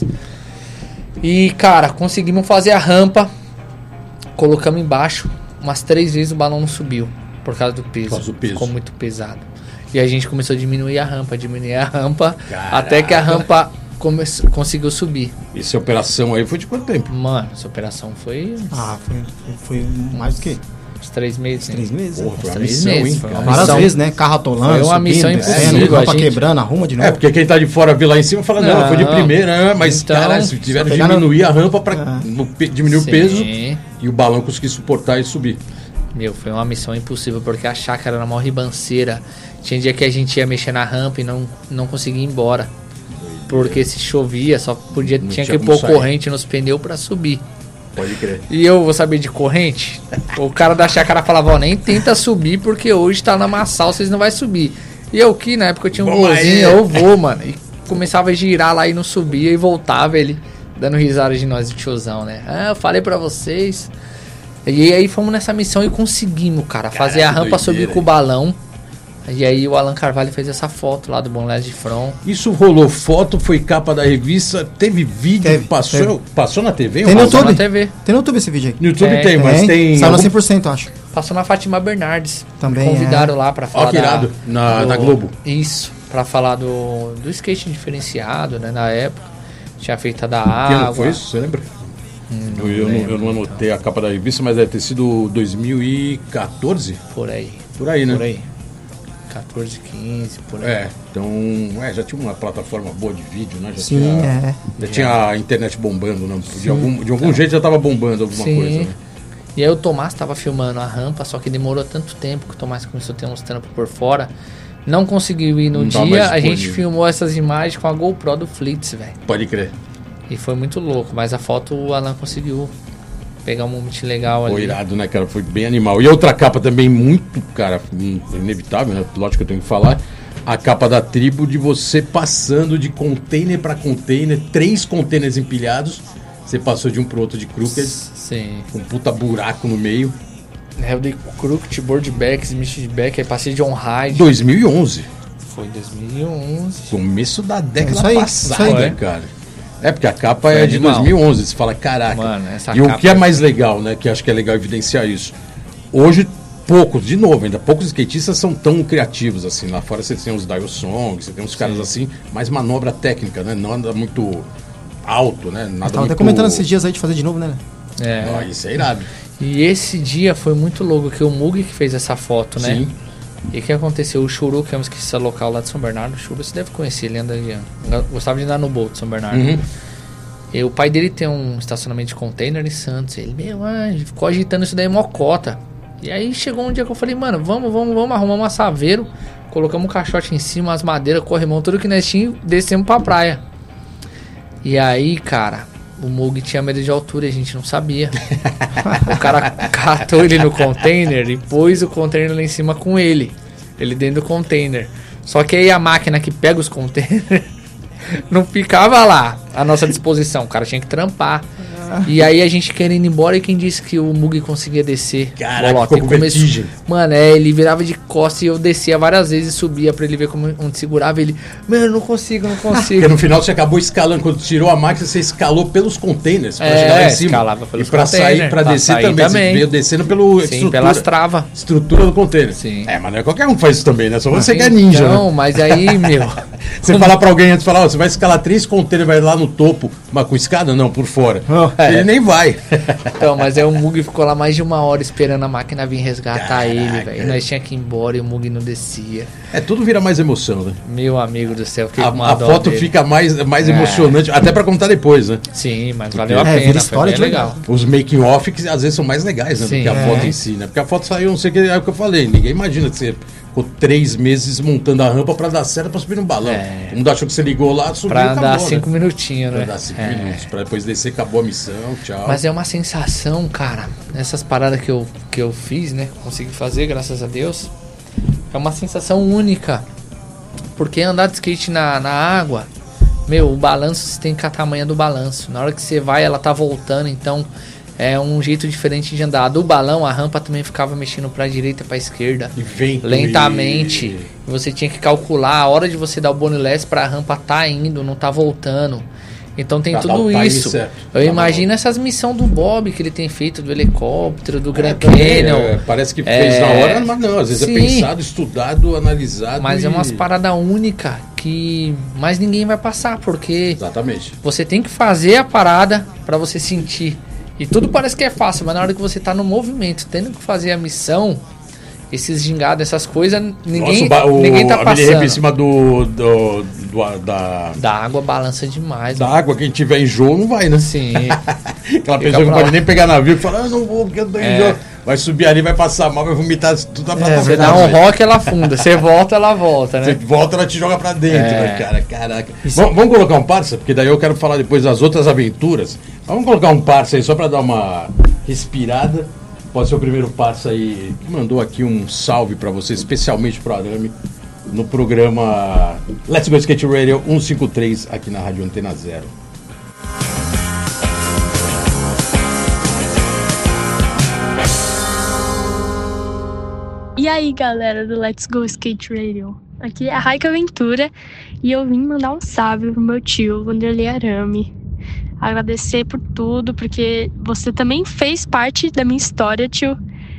E, cara, conseguimos fazer a rampa. Colocamos embaixo. Umas 3 vezes o balão não subiu. Por causa do peso. Ficou muito pesado. E a gente começou a diminuir a rampa. Caraca. Até que a rampa conseguiu subir. Essa operação aí foi de quanto tempo? Mano, essa operação foi... foi mais do que... Uns 3 meses. 3 meses? Porra, foi uma 3 missão, meses. hein? Foi uma Várias missão. vezes, né? Carro atolando, Foi uma missão impossível. Rampa quebrando, arruma de novo. Porque quem tá de fora vê lá em cima fala, não, foi de primeira, né? Mas, então, cara, se tiveram que diminuir a rampa pra diminuir o peso e o balão conseguir suportar e subir. Foi uma missão impossível, porque a chácara era uma ribanceira. Tinha dia que a gente ia mexer na rampa e não conseguia ir embora. Porque se chovia, só tinha tinha que como pôr sair. corrente nos pneus pra subir. Pode crer. E eu vou saber de corrente? O cara da chácara falava, ó, nem tenta subir porque hoje tá na Massal, vocês não vai subir. E eu que na época eu tinha um Vamos golzinho, aí. eu vou, mano. E começava a girar lá e não subia e voltava ele dando risada de nós, do tiozão, né? Ah, eu falei pra vocês. E aí fomos nessa missão e conseguimos, cara, fazer a rampa doideira, subir com o balão. E aí o Alan Carvalho fez essa foto lá do Bom Leste de Front. Isso rolou foto, foi capa da revista, teve vídeo, Teve, passou na TV? Tem no Passou YouTube? na TV. Tem no YouTube esse vídeo aí. No YouTube É, tem, mas tem... Saiu no algum- 100%, acho. Passou na Fátima Bernardes. Também, Convidaram lá pra falar Ó, que irado. Na Globo. Isso, pra falar do skate diferenciado, né? Na época. Tinha feito a da Que água. ano foi isso, você lembra? Eu não anotei a capa da revista, mas deve ter sido 2014? Por aí. Por aí, né? Por aí. 14, 15, por aí. É, então, já tinha uma plataforma boa de vídeo, né? Já Sim, tinha, Já tinha a internet bombando, né? De algum jeito já tava bombando alguma Sim. coisa, né? E aí o Tomás tava filmando a rampa, só que demorou tanto tempo que o Tomás começou a ter uns trampos por fora. Não conseguiu ir no Não tava dia, mais a gente disponível. filmou essas imagens com a GoPro do Flitz, velho. Pode crer. E foi muito louco, mas a foto o Alan conseguiu pegar um momento legal ali. Foi irado, né, cara? Foi bem animal. E outra capa também muito, cara, inevitável, né? Lógico que eu tenho que falar. A capa da tribo de você passando de container para container, 3 containers empilhados. Você passou de um pro outro de crooked, Sim. com um puta buraco no meio. Eu dei crooked, boardback, smishback, aí passei de on-ride. 2011. Foi 2011. Começo da década isso aí, passada, isso aí. cara. É, porque a capa Foi é de animal. 2011. Você fala, caraca. Mano, essa E o capa que é mais legal, né? Que acho que é legal evidenciar isso. Hoje, poucos, de novo, ainda poucos skatistas são tão criativos assim. Lá fora você tem os Dial Song, você tem uns caras assim, mais manobra técnica, né? Não anda muito alto, né? Nada Tava muito... até comentando esses dias aí de fazer de novo, né? É. Ó, isso é irado. E esse dia foi muito louco, que o Mug que fez essa foto, né? Sim. E o que aconteceu? O Churu, que é um skatista local lá de São Bernardo, o Churu você deve conhecer, ele anda, gostava de andar no Bolt de São Bernardo. Uhum. E o pai dele tem um estacionamento de container em Santos. Ele, meu anjo, ficou agitando isso daí mocota. E aí chegou um dia que eu falei, mano, vamos arrumar um assaveiro. Colocamos um caixote em cima, as madeiras, corrimão, tudo que nós tínhamos, descemos pra praia. E aí, cara, o Mug tinha medo de altura e a gente não sabia. O cara catou ele no container e pôs o container lá em cima com ele. Ele dentro do container. Só que aí a máquina que pega os containers não ficava lá à nossa disposição. O cara tinha que trampar. E aí a gente querendo ir embora, e quem disse que o Mug conseguia descer? Caraca, Bolota, ficou ele com vertigem. Mano, ele virava de costas e eu descia várias vezes e subia pra ele ver onde segurava. Ele, mano, não consigo. Porque no final você acabou escalando. Quando tirou a máquina, você escalou pelos containers pra chegar lá em cima. escalava pelos e pra sair, containers, pra pra descer sair também. Você também. veio descendo pelo Sim, pelas travas. estrutura do container. Sim. É, mas não é qualquer um que faz isso também, né? Só você que é ninja, Não, né? mas aí, meu... Você falar pra alguém antes, falar, ó, você vai escalar 3 containers, vai lá no topo, mas com escada? Não, por fora. Ele nem vai. Então, mas aí o Mug ficou lá mais de 1 hora esperando a máquina vir resgatar Caraca. ele, velho. E nós tínhamos que ir embora e o Mug não descia. É, tudo vira mais emoção, né? Meu amigo do céu, fiquei com uma A dó foto dele. fica mais emocionante, até pra contar depois, né? Sim, mas valeu a É, pena, vira foi história bem de legal. Os making off que às vezes são mais legais, né, do Sim. que a É. foto em si, né? Porque a foto saiu, não sei o que, é o que eu falei, ninguém imagina que você ficou 3 meses montando a rampa pra dar certo pra subir no balão. É. Todo mundo achou que você ligou lá, subiu e Pra acabou, andar né? 5 minutinhos, né? Pra dar 5 É. minutos, pra depois descer, acabou a missão, tchau. Mas é uma sensação, cara, nessas paradas que eu fiz, né? Consegui fazer, graças a Deus. É uma sensação única. Porque andar de skate na água, meu, o balanço, você tem que catar a manha do balanço. Na hora que você vai, ela tá voltando, então é um jeito diferente de andar. Do balão, a rampa também ficava mexendo pra direita e pra esquerda. E vento Lentamente. e- Você tinha que calcular a hora de você dar o boneless pra rampa tá indo, não tá voltando. Então tem Pra dar tudo o time isso. certo. Eu Tá imagino essas missões do Bob que ele tem feito, do helicóptero, do Grand também, Canyon. parece que fez na hora, mas não, às vezes Sim. é pensado, estudado, analisado. Mas e... é umas paradas únicas que mais ninguém vai passar, porque Exatamente. você tem que fazer a parada pra você sentir. E tudo parece que é fácil, mas na hora que você tá no movimento, tendo que fazer a missão, esses gingados, essas coisas, ninguém, ninguém tá a mini rampa em passando. cima da Da água balança demais. da água, quem tiver enjoo não vai, né? Sim. Aquela Fica pessoa que não pra pode lá. nem pegar navio que fala, não vou porque eu tô enjoo. vai subir ali, vai passar mal, vai vomitar tudo na plataforma. Você dá um rock, ela afunda. Você volta, ela volta, né? Você volta, ela te joga pra dentro, né, cara? Caraca. Vamos colocar um parça? Porque daí eu quero falar depois das outras aventuras. Vamos colocar um parça aí, só pra dar uma respirada. Pode ser o primeiro parça aí, que mandou aqui um salve pra você, especialmente pro Arame, no programa Let's Go Skate Radio 153, aqui na Rádio Antena Zero. E aí, galera do Let's Go Skate Radio, aqui é a Raika Ventura e eu vim mandar um salve pro meu tio, Vanderlei Arame. Agradecer por tudo, porque você também fez parte da minha história, tio.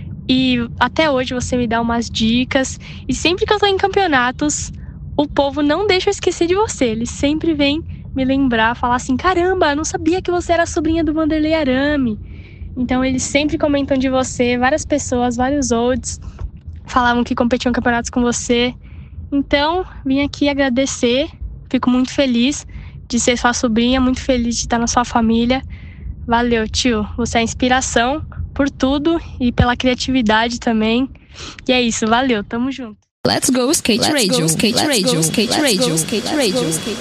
E até hoje você me dá umas dicas. E sempre que eu tô em campeonatos, o povo não deixa eu esquecer de você. Eles sempre vêm me lembrar, falar assim, caramba, eu não sabia que você era a sobrinha do Vanderlei Arame. Então eles sempre comentam de você, várias pessoas, vários olds falavam que competiam em campeonatos com você. Então, vim aqui agradecer. Fico muito feliz de ser sua sobrinha, muito feliz de estar na sua família. Valeu, tio. Você é inspiração por tudo e pela criatividade também. E é isso, valeu, tamo junto. Let's go skate radio, skate radio, skate radio, skate radio, skate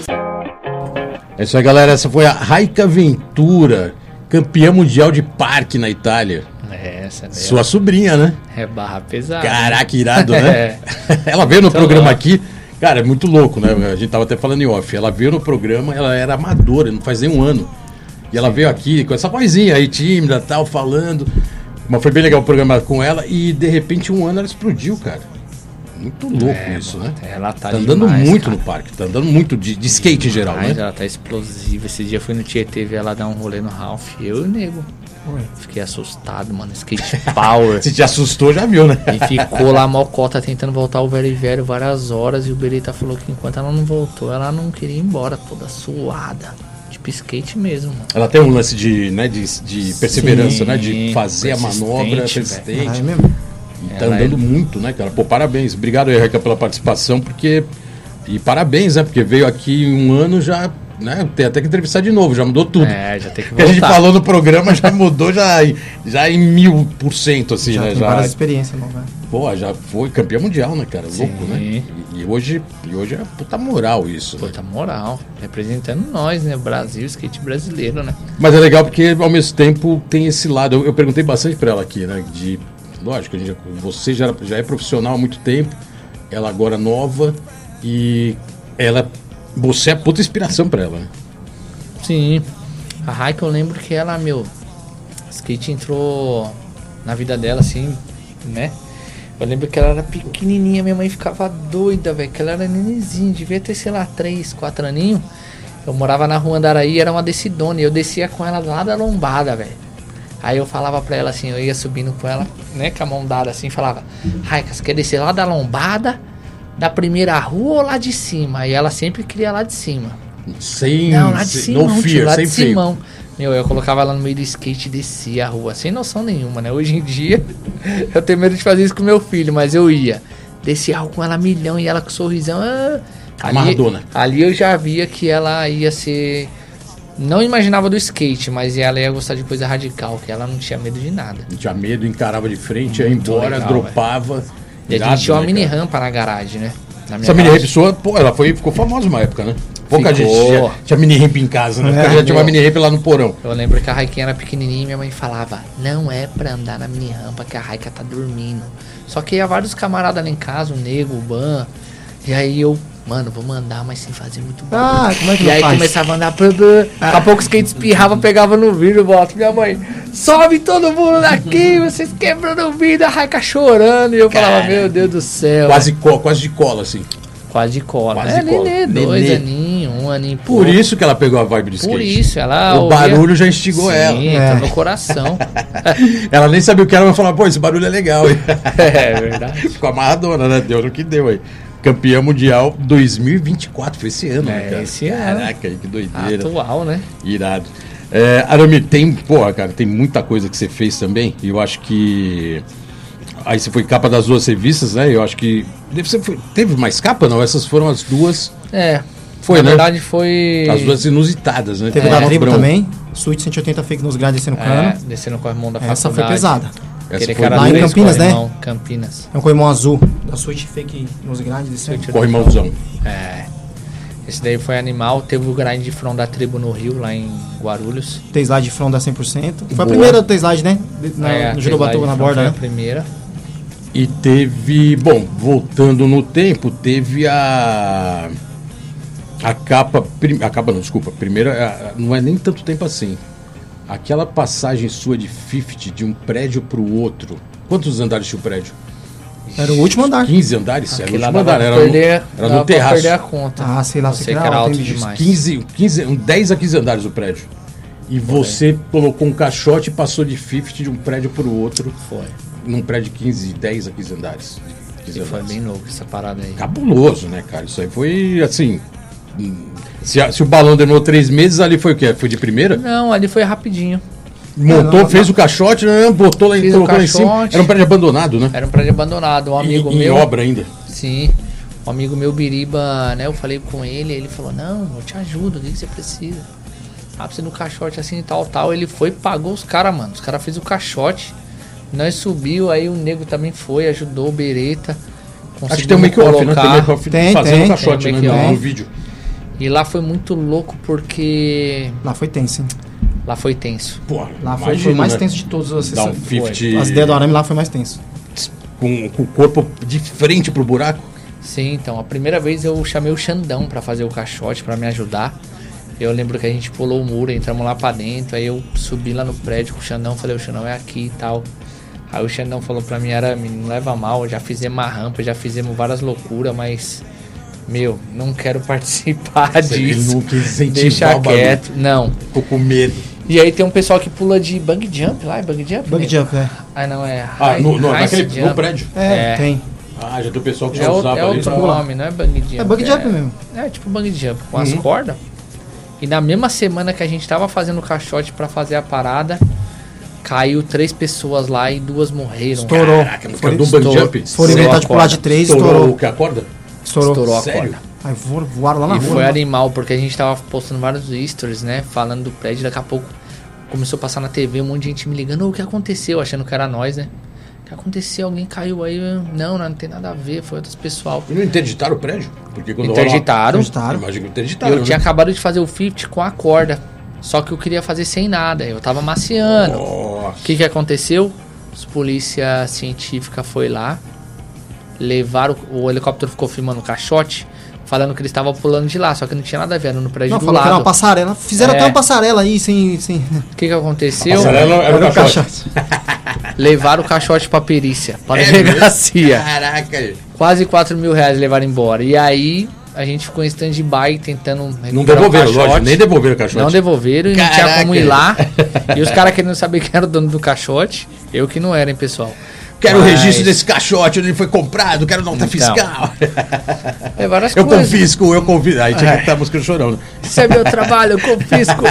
radio. É isso aí, galera. Essa foi a Raika Ventura, campeã mundial de parque na Itália. Essa mesmo. Sua sobrinha, né? É barra pesada. Caraca, irado, né? Ela veio no programa aqui. Cara, é muito louco, né? A gente tava até falando em off. Ela veio no programa, ela era amadora, não faz nem um ano. E ela veio aqui com essa vozinha aí, tímida e tal, falando. Mas foi bem legal o programa com ela. E de repente, um ano ela explodiu, cara. Muito louco isso, né? Ela tá andando demais, muito cara. no parque, tá andando muito de skate em geral, né? Ela tá explosiva. Esse dia eu fui no Tietê ver ela dar um rolê no Ralph. Eu e o nego. Fiquei assustado, mano. Skate power. Se te assustou, já viu, né? E ficou lá mocota tentando voltar o velho várias horas. E o Berita falou que enquanto ela não voltou, ela não queria ir embora, toda suada. Tipo skate mesmo, mano. Ela tem um lance de, né, de perseverança, Sim, né? De fazer a manobra persistente. É mesmo? E tá andando muito, né, cara? Pô, parabéns. Obrigado aí, Raika, pela participação, porque... E parabéns, né? Porque veio aqui um ano já... Né? Tem até que entrevistar de novo, já mudou tudo. Já tem que voltar. O que a gente falou no programa já mudou já em 1000%, assim, já né? Tem várias experiências novas. Pô, já foi campeão mundial, né, cara? Sim. Louco, né? E hoje é puta moral isso, né? Puta moral. Representando nós, né? Brasil, skate brasileiro, né? Mas é legal porque, ao mesmo tempo, tem esse lado. Eu perguntei bastante pra ela aqui, né? Lógico, você já é profissional há muito tempo, ela agora nova, e você é puta inspiração pra ela, né? Sim. A Raika, eu lembro que ela, skate entrou na vida dela, assim, né? Eu lembro que ela era pequenininha, minha mãe ficava doida, velho, que ela era nenenzinha, devia ter, sei lá, 3, 4 aninhos. Eu morava na rua Andaraí, era uma descidona, e eu descia com ela lá da lombada, velho. Aí eu falava pra ela assim, eu ia subindo com ela, né, com a mão dada assim, falava, Raika, você quer descer lá da lombada, da primeira rua ou lá de cima? E ela sempre queria lá de cima. Não, lá de cima, no fear, lá sem de cima. Eu colocava ela no meio do skate e descia a rua, sem noção nenhuma, né? Hoje em dia, eu tenho medo de fazer isso com meu filho, mas eu ia. Descia a rua com ela milhão e ela com sorrisão. Ali eu já via que ela ia ser... Não imaginava do skate, mas ela ia gostar de coisa radical, que ela não tinha medo de nada. Não tinha medo, encarava de frente, ia embora, legal, dropava. E a gente tinha uma mini rampa na garagem, né? Essa mini ramp sua, pô, ela ficou famosa uma época, né? Pouca gente tinha mini ramp em casa, né? Já tinha uma mini ramp lá no porão. Eu lembro que a Raikinha era pequenininha e minha mãe falava, não é pra andar na mini rampa que a Raika tá dormindo. Só que ia vários camaradas lá em casa, o Nego, o Ban, e aí eu... Mano, vou mandar, mas sem fazer muito barulho. Como é que e aí faz? começava a andar. Daqui a pouco o skate espirrava, pegava no vidro, volta. Minha mãe, sobe todo mundo daqui, vocês quebrando o vidro, a Raika chorando. E eu falava, meu Deus do céu. Quase de cola, assim. Quase de cola. Quase de cola. Nenê, 2 aninhos, 1 aninho. Por isso que ela pegou a vibe de skate. Por isso, ela... O barulho já instigou ela. Sim, entrou no coração. Ela nem sabia o que era, mas falava, pô, esse barulho é legal. É verdade. Ficou amarradona, né? Deu no que deu aí. Campeã mundial 2024, foi esse ano, né, cara? Esse ano. Caraca, que doideira. Atual, né? Irado. Arame, cara, tem muita coisa que você fez também. E eu acho que... Aí você foi capa das 2 revistas, né? Eu acho que... Teve mais capa, não? Essas foram as 2... Foi, na verdade foi... As 2 inusitadas, né? Teve da tribo também. Suíte 180 fake nos grades descendo cano. Descendo com a mão da faculdade. Essa foi pesada. Aquele cara lá em Campinas, né? Campinas. É um corrimão azul, da Switch Fake Nose Grind. Corrimãozão. Esse daí foi animal. Teve o grind de front da tribo no Rio, lá em Guarulhos. T-Slide de front da 100%. Foi a primeira T-Slide, né? No Jurubatuba, na borda, né? Foi a primeira. E teve, bom, voltando no tempo, teve a capa não, desculpa, primeira, não é nem tanto tempo assim. Aquela passagem sua de 50 de um prédio pro outro. Quantos andares tinha o prédio? Era o último andar. 15 andares? Era o último andar, era no terraço. Perder a conta. Sei lá, você que era alto demais. 10 a 15 andares o prédio. E você colocou um caixote e passou de 50 de um prédio pro outro. Foi. Num prédio de 10 a 15 andares. Foi bem louco essa parada aí. Cabuloso, né, cara? Isso aí foi assim. Se o balão demorou 3 meses, ali foi o quê? Foi de primeira? Não, ali foi rapidinho. Montou, fez o caixote, botou lá e colocou lá em cima. Era um prédio abandonado, né? Era um prédio abandonado. Um amigo meu. Em obra ainda. Sim. Um amigo meu, Biriba, né? Eu falei com ele falou: não, eu te ajudo, o que você precisa? Precisa do caixote assim e tal. Ele foi e pagou os caras, mano. Os caras fez o caixote. Nós subiu, aí o nego também foi, ajudou o Bereta. Acho que tem um make-off, né? Tem make-off fazendo o caixote, tem no vídeo. E lá foi muito louco porque... Lá foi tenso, hein? Lá foi tenso. Pô, lá foi o mais tenso de todas as sessões. As ideias do arame lá foi mais tenso. Com o corpo de frente pro buraco? Sim, então. A primeira vez eu chamei o Xandão pra fazer o caixote, pra me ajudar. Eu lembro que a gente pulou o muro, entramos lá pra dentro. Aí eu subi lá no prédio com o Xandão, falei: o Xandão é aqui e tal. Aí o Xandão falou pra mim: Arame, não leva mal, já fizemos uma rampa, já fizemos várias loucuras, mas... Meu, não quero participar disso. Não quis incentivar. Deixa quieto. Não. Ficou com medo. E aí tem um pessoal que pula de bungee jump lá, é bungee jump? Bungee jump, é. Ah, não, é... no prédio? Tem. Já tem o pessoal que já usava isso. É outro nome, não é bungee jump. É bungee jump mesmo. É tipo bungee jump, com as cordas. E na mesma semana que a gente tava fazendo o caixote pra fazer a parada, caiu 3 pessoas lá e 2 morreram. Estourou. Caraca, do bungee jump? Foram inventar de pular de 3, estourou. O que, a corda? Estourou a corda. Aí voaram lá na rua. E foi animal, porque a gente tava postando vários stories, né? Falando do prédio, daqui a pouco começou a passar na TV, um monte de gente me ligando: o que aconteceu? Achando que era nós, né? O que aconteceu? Alguém caiu aí? Não tem nada a ver, foi outros pessoal. E não interditaram o prédio? Porque quando interditaram. Imagina que interditaram. Eu tinha acabado de fazer o 50 com a corda, só que eu queria fazer sem nada, eu tava maciando. O que aconteceu? Os polícia científica foi lá, levaram, o helicóptero ficou filmando o caixote, falando que eles estavam pulando de lá, só que não tinha nada a ver, no prédio do lado. Que era uma passarela. Fizeram até uma passarela aí, sem... O que aconteceu? A passarela era o caixote. Levaram o caixote pra perícia, pra delegacia. Caraca! Quase 4 mil reais levaram embora. E aí, a gente ficou em stand-by, tentando... Não devolveram, lógico, nem devolveram o caixote. Não devolveram, e não tinha como ir lá. E os caras querendo saber quem era o dono do caixote. Eu que não era, hein, pessoal. Quero o registro desse caixote, onde ele foi comprado, quero nota fiscal. É várias eu coisas. Confisco. Aí tinha que estar música chorando. Isso é meu trabalho, eu confisco.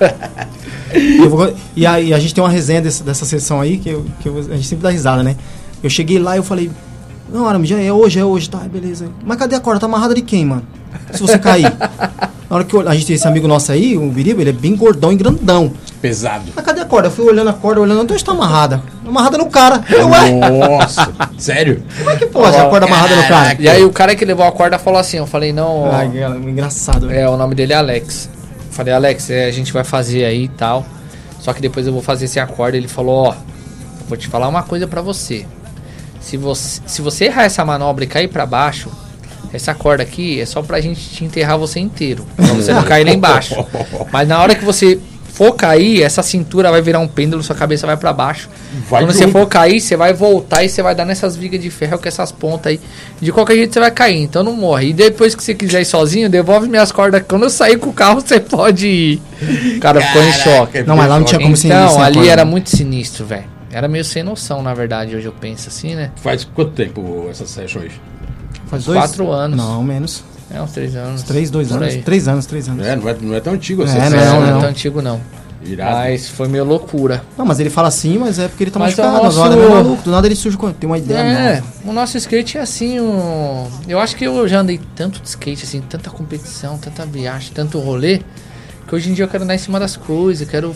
E aí a gente tem uma resenha dessa sessão aí, que a gente sempre dá risada, né? Eu cheguei lá e eu falei: não, Arame, já é hoje, tá, beleza. Mas cadê a corda? Tá amarrada de quem, mano? Se você cair. Na hora que a gente tem esse amigo nosso aí, o Biriba, ele é bem gordão e grandão. Pesado. Mas cadê a corda? Eu fui olhando a corda, onde está amarrada? Amarrada no cara. Nossa, sério? Como é que pode a corda amarrada no cara? E aí o cara que levou a corda falou assim, eu falei: não... engraçado. O nome dele é Alex. Eu falei: Alex, a gente vai fazer aí e tal, só que depois eu vou fazer sem a corda. Ele falou: vou te falar uma coisa pra você. Se você errar essa manobra e cair pra baixo, essa corda aqui é só pra gente te enterrar você inteiro, pra você não cair lá embaixo. Mas na hora que você for cair, essa cintura vai virar um pêndulo, sua cabeça vai pra baixo. Quando você for cair, você vai voltar e você vai dar nessas vigas de ferro com essas pontas aí. De qualquer jeito você vai cair, então não morre. E depois que você quiser ir sozinho, devolve minhas cordas. Quando eu sair com o carro, você pode ir. O cara ficou em choque. Não, mas lá não tinha como ser. Então, ali era muito sinistro, velho. Era meio sem noção, na verdade, hoje eu penso assim, né? Faz quanto tempo essa session aí? Faz 4 anos. Não, menos. Uns 3 anos. 2 anos. 3 anos. Não é tão antigo assim. Não é tão antigo, não. Irado. Mas foi meio loucura. Não, mas ele fala assim, mas é porque ele tá machucado. Do nada ele surge com... Tem uma ideia. O nosso skate é assim, eu acho que eu já andei tanto de skate, assim, tanta competição, tanta viagem, tanto rolê, que hoje em dia eu quero andar em cima das coisas, quero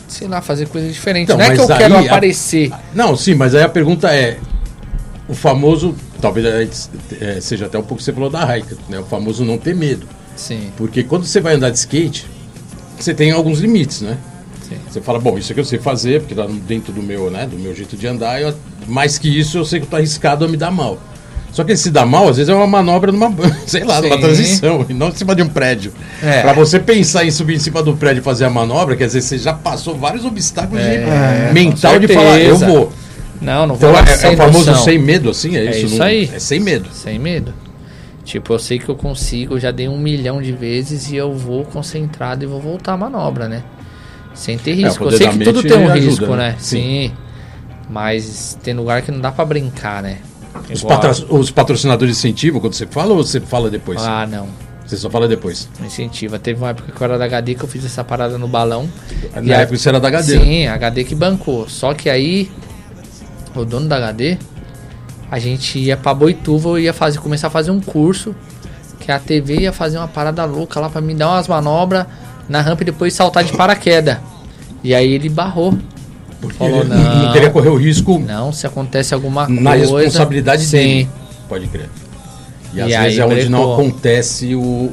sei lá, fazer coisa diferente. Então, não é que eu quero aparecer. Não, sim, mas aí a pergunta é, o famoso, talvez seja até um pouco que você falou da Raika, né? O famoso não ter medo. Sim. Porque quando você vai andar de skate, você tem alguns limites, né? Sim. Você fala, bom, isso aqui eu sei fazer, porque tá dentro do meu, né, do meu jeito de andar, mais que isso eu sei que eu tô arriscado a me dar mal. Só que se dá mal, às vezes é uma manobra numa, sei lá, numa transição, e não em cima de um prédio. Pra você pensar em subir em cima do prédio e fazer a manobra, quer dizer, você já passou vários obstáculos mental de falar, eu vou. Não vou. Então é o famoso sem medo, assim? É isso, isso aí. É sem medo. Sem medo. Tipo, eu sei que eu consigo, eu já dei 1 milhão de vezes e eu vou concentrado e vou voltar a manobra, né? Sem ter risco. Eu sei que tudo tem um risco, né? Sim. Mas tem lugar que não dá pra brincar, né? Os patrocinadores incentivam quando você fala ou você fala depois? Ah, não. Você só fala depois? Incentiva. Teve uma época que eu era da HD que eu fiz essa parada no balão. Na época você era da HD? Sim, a HD que bancou. Só que aí, o dono da HD, a gente ia pra Boituva, ia começar a fazer um curso, que a TV ia fazer uma parada louca lá pra me dar umas manobras na rampa e depois saltar de paraquedas. E aí ele barrou. Porque falou, não queria correr o risco. Não, se acontece alguma coisa. Na responsabilidade dele. Pode crer. E às vezes é onde não acontece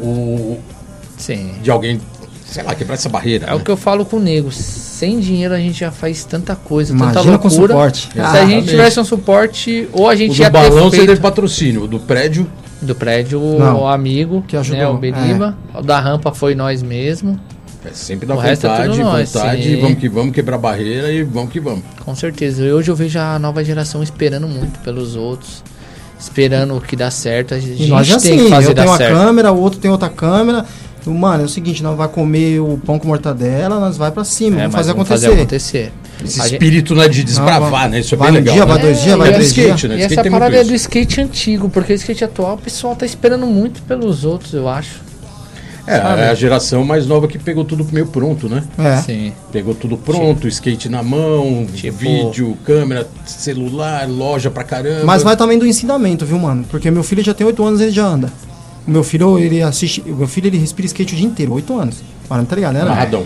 Sim. De alguém, sei lá, quebrar essa barreira. É o que eu falo com o nego. Sem dinheiro a gente já faz tanta coisa, Imagina tanta loucura. Com suporte. Se a gente tivesse um suporte, ou a gente ia ter feito... Do balão você teve patrocínio, o do prédio... Do prédio, o amigo, que ajudou, né, o Beriba. O da rampa foi nós mesmo. É sempre da vontade, e vamos que vamos, quebrar barreira e vamos que vamos. Com certeza. Hoje eu vejo a nova geração esperando muito pelos outros, esperando que dá certo. A gente tem que fazer dar certo. Eu tenho uma câmera, o outro tem outra câmera. Mano, é o seguinte, nós vai comer o pão com mortadela, nós vai pra cima, vamos fazer acontecer. Esse espírito, né, de desbravar, né? Isso é bem legal. Vai um dia, vai 2 dias, vai 3 dias. Né? E essa parada é do skate antigo, porque o skate atual o pessoal tá esperando muito pelos outros, eu acho. É a geração mais nova que pegou tudo meio pronto, né? Sim. Pegou tudo pronto, skate na mão, vídeo, câmera, celular, loja pra caramba. Mas vai também do ensinamento, viu, mano? Porque meu filho já tem 8 anos e ele já anda. O meu filho, ele respira skate o dia inteiro, 8 anos. Mano, tá ligado, né? Amarradão.